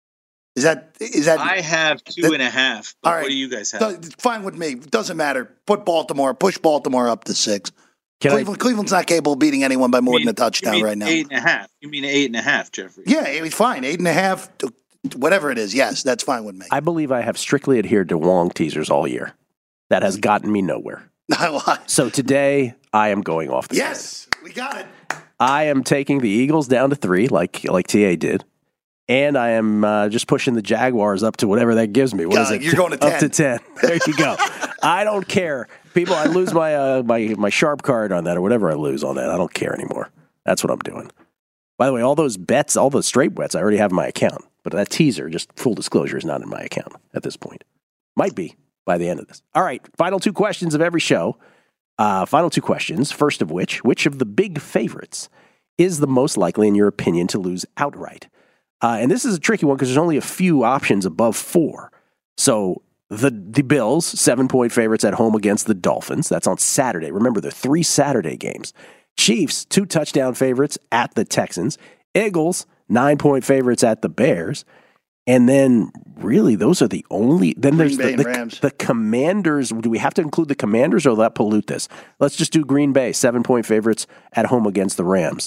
[SPEAKER 5] Is that?
[SPEAKER 6] I have 2.5. All right. What do you guys have?
[SPEAKER 5] Fine with me. Doesn't matter. Push Baltimore up to 6. Cleveland's not capable of beating anyone by more than a touchdown right now.
[SPEAKER 6] 8.5. You mean 8.5, Jeffrey?
[SPEAKER 5] Yeah, it was fine. 8.5. whatever it is, yes, that's fine with me.
[SPEAKER 4] I believe I have strictly adhered to Wong teasers all year. That has gotten me nowhere. So today, I am going off the
[SPEAKER 5] Yes, we got it.
[SPEAKER 4] I am taking the Eagles down to 3, like TA did. And I am just pushing the Jaguars up to whatever that gives me. What is it?
[SPEAKER 5] You're going to 10.
[SPEAKER 4] Up to 10. There you go. I don't care. People, I lose my sharp card on that or whatever I lose on that. I don't care anymore. That's what I'm doing. By the way, all those bets, all those straight bets, I already have in my account. But that teaser, just full disclosure, is not in my account at this point. Might be by the end of this. All right, final 2 questions of every show. Final 2 questions. First of which of the big favorites is the most likely, in your opinion, to lose outright? And this is a tricky one because there's only a few options above 4. So the Bills, 7-point favorites at home against the Dolphins. That's on Saturday. Remember, there are 3 Saturday games. Chiefs, 2 touchdown favorites at the Texans. Eagles, 9-point favorites at the Bears. And then, really, those are the only... Then there's the Commanders. Do we have to include the Commanders, or will that pollute this? Let's just do Green Bay, 7-point favorites at home against the Rams.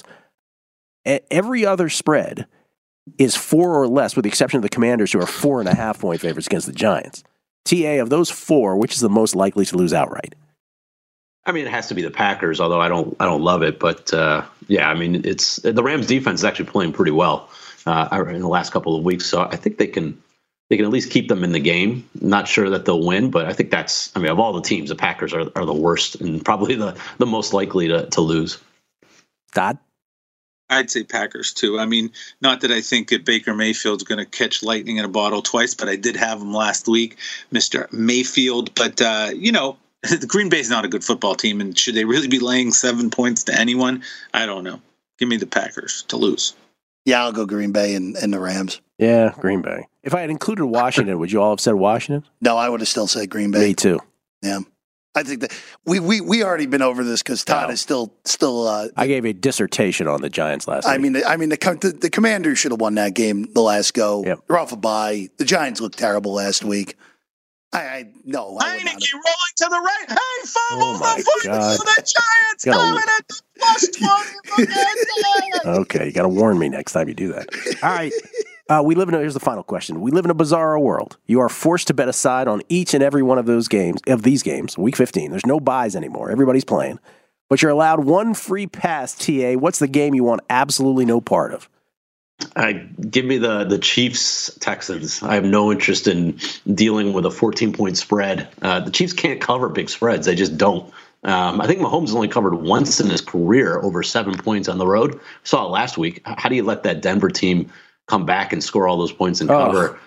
[SPEAKER 4] Every other spread is 4 or less, with the exception of the Commanders, who are 4.5-point favorites against the Giants. TA, of those 4, which is the most likely to lose outright?
[SPEAKER 7] I mean, it has to be the Packers, although I don't love it. But yeah, I mean, it's the Rams defense is actually playing pretty well in the last couple of weeks. So I think they can at least keep them in the game. Not sure that they'll win, but I think of all the teams, the Packers are the worst and probably the most likely to lose.
[SPEAKER 4] Todd?
[SPEAKER 6] I'd say Packers, too. I mean, not that I think that Baker Mayfield's going to catch lightning in a bottle twice, but I did have him last week, Mr. Mayfield. But, the Green Bay's not a good football team, and should they really be laying 7 points to anyone? I don't know. Give me the Packers to lose.
[SPEAKER 5] Yeah, I'll go Green Bay and the Rams.
[SPEAKER 4] Yeah, Green Bay. If I had included Washington, would you all have said Washington?
[SPEAKER 5] No, I would have still said Green Bay.
[SPEAKER 4] Me too.
[SPEAKER 5] Yeah. I think that we already been over this because Todd is still.
[SPEAKER 4] I gave a dissertation on the Giants last week.
[SPEAKER 5] The Commanders should have won that game the last go.
[SPEAKER 4] Yep.
[SPEAKER 5] They're off a bye. The Giants looked terrible last week. I
[SPEAKER 6] Heineke rolling to the right. Hey, fumble
[SPEAKER 4] my God.
[SPEAKER 6] the Giants coming at the +20.
[SPEAKER 4] Okay, you got to warn me next time you do that. All right. Here's the final question. We live in a bizarro world. You are forced to bet a side on each and every one of these games, week 15. There's no buys anymore. Everybody's playing. But you're allowed 1 free pass, TA. What's the game you want absolutely no part of?
[SPEAKER 7] Give me the Chiefs Texans. I have no interest in dealing with a 14-point spread. The Chiefs can't cover big spreads. They just don't. I think Mahomes only covered once in his career over 7 points on the road. Saw it last week. How do you let that Denver team come back and score all those points and cover?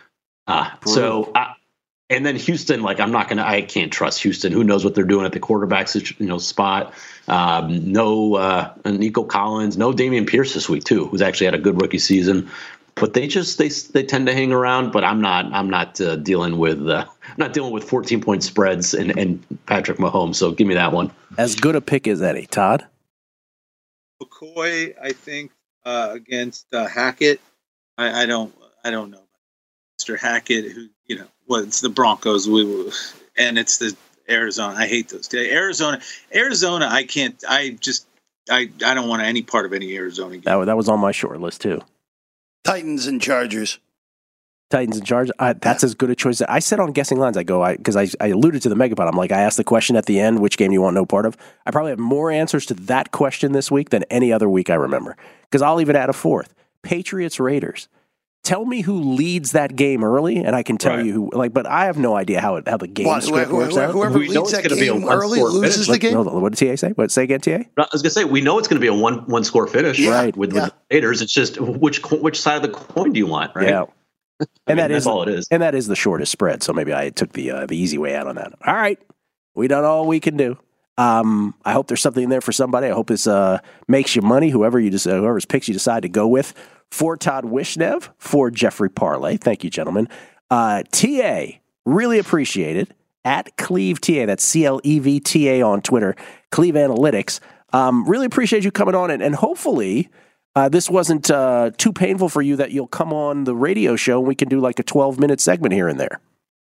[SPEAKER 7] And then Houston, I can't trust Houston. Who knows what they're doing at the quarterback spot? No Nico Collins, no Dameon Pierce this week too, who's actually had a good rookie season. But they tend to hang around. But I'm not dealing with 14-point spreads and Patrick Mahomes. So give me that one.
[SPEAKER 4] As good a pick as any. Todd?
[SPEAKER 6] McCoy, I think against Hackett. I don't know. Mr. Hackett, who it's the Broncos, and it's the Arizona. I hate those. Arizona. I can't. I don't want any part of any Arizona game.
[SPEAKER 4] That was on my short list too.
[SPEAKER 5] Titans and Chargers.
[SPEAKER 4] That's as good a choice. I said on Guessing Lines, because I alluded to the Megapod. I'm like, I asked the question at the end, which game do you want no part of? I probably have more answers to that question this week than any other week I remember, because I'll even add a fourth. Patriots Raiders. Tell me who leads that game early, and I can tell you who. But I have no idea how the game script works out.
[SPEAKER 5] Whoever leads that game early loses the game.
[SPEAKER 4] What did TA say? Say again, TA?
[SPEAKER 7] I was going to say we know it's going to be a one score finish, right? With the Raiders, it's just which side of the coin do you want, right?
[SPEAKER 4] Yeah,
[SPEAKER 7] that's all it is.
[SPEAKER 4] And that is the shortest spread. So maybe I took the easy way out on that. All right, we done all we can do. I hope there's something in there for somebody. I hope this makes you money. Whoever's picks you decide to go with. For Todd Wishnev, for Jeffrey Parlay. Thank you, gentlemen. TA, really appreciate it. At Cleve TA, that's CLEVTA on Twitter, Cleve Analytics. Really appreciate you coming on, and hopefully this wasn't too painful for you that you'll come on the radio show and we can do like a 12-minute segment here and there.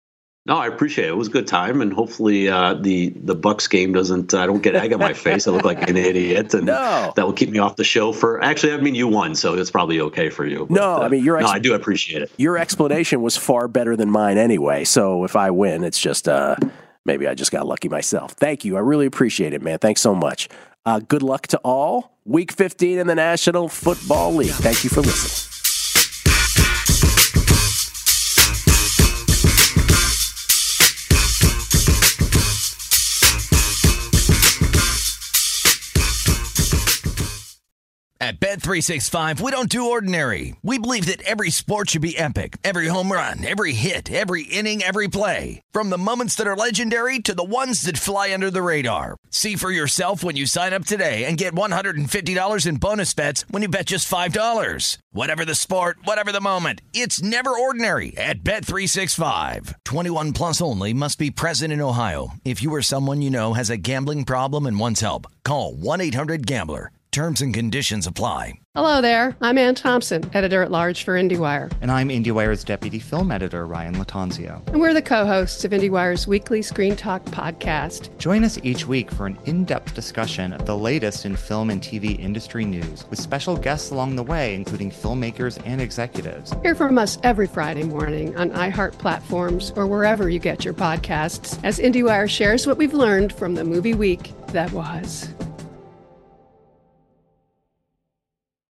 [SPEAKER 7] No, I appreciate it. It was a good time, and hopefully the Bucks game doesn't. I don't get egg on my face. I look like an idiot, and that will keep me off the show for. Actually, I mean, you won, so it's probably okay for you.
[SPEAKER 4] But, I mean,
[SPEAKER 7] I do appreciate it.
[SPEAKER 4] Your explanation was far better than mine anyway. So if I win, it's just maybe I just got lucky myself. Thank you. I really appreciate it, man. Thanks so much. Good luck to all. Week 15 in the National Football League. Thank you for listening.
[SPEAKER 1] At Bet365, we don't do ordinary. We believe that every sport should be epic. Every home run, every hit, every inning, every play. From the moments that are legendary to the ones that fly under the radar. See for yourself when you sign up today and get $150 in bonus bets when you bet just $5. Whatever the sport, whatever the moment, it's never ordinary at Bet365. 21 plus only. Must be present in Ohio. If you or someone you know has a gambling problem and wants help, call 1-800-GAMBLER. Terms and conditions apply.
[SPEAKER 10] Hello there. I'm Ann Thompson, editor-at-large for IndieWire.
[SPEAKER 11] And I'm IndieWire's deputy film editor, Ryan Latanzio.
[SPEAKER 10] And we're the co-hosts of IndieWire's weekly Screen Talk podcast.
[SPEAKER 11] Join us each week for an in-depth discussion of the latest in film and TV industry news, with special guests along the way, including filmmakers and executives.
[SPEAKER 10] Hear from us every Friday morning on iHeart platforms or wherever you get your podcasts, as IndieWire shares what we've learned from the movie week that was.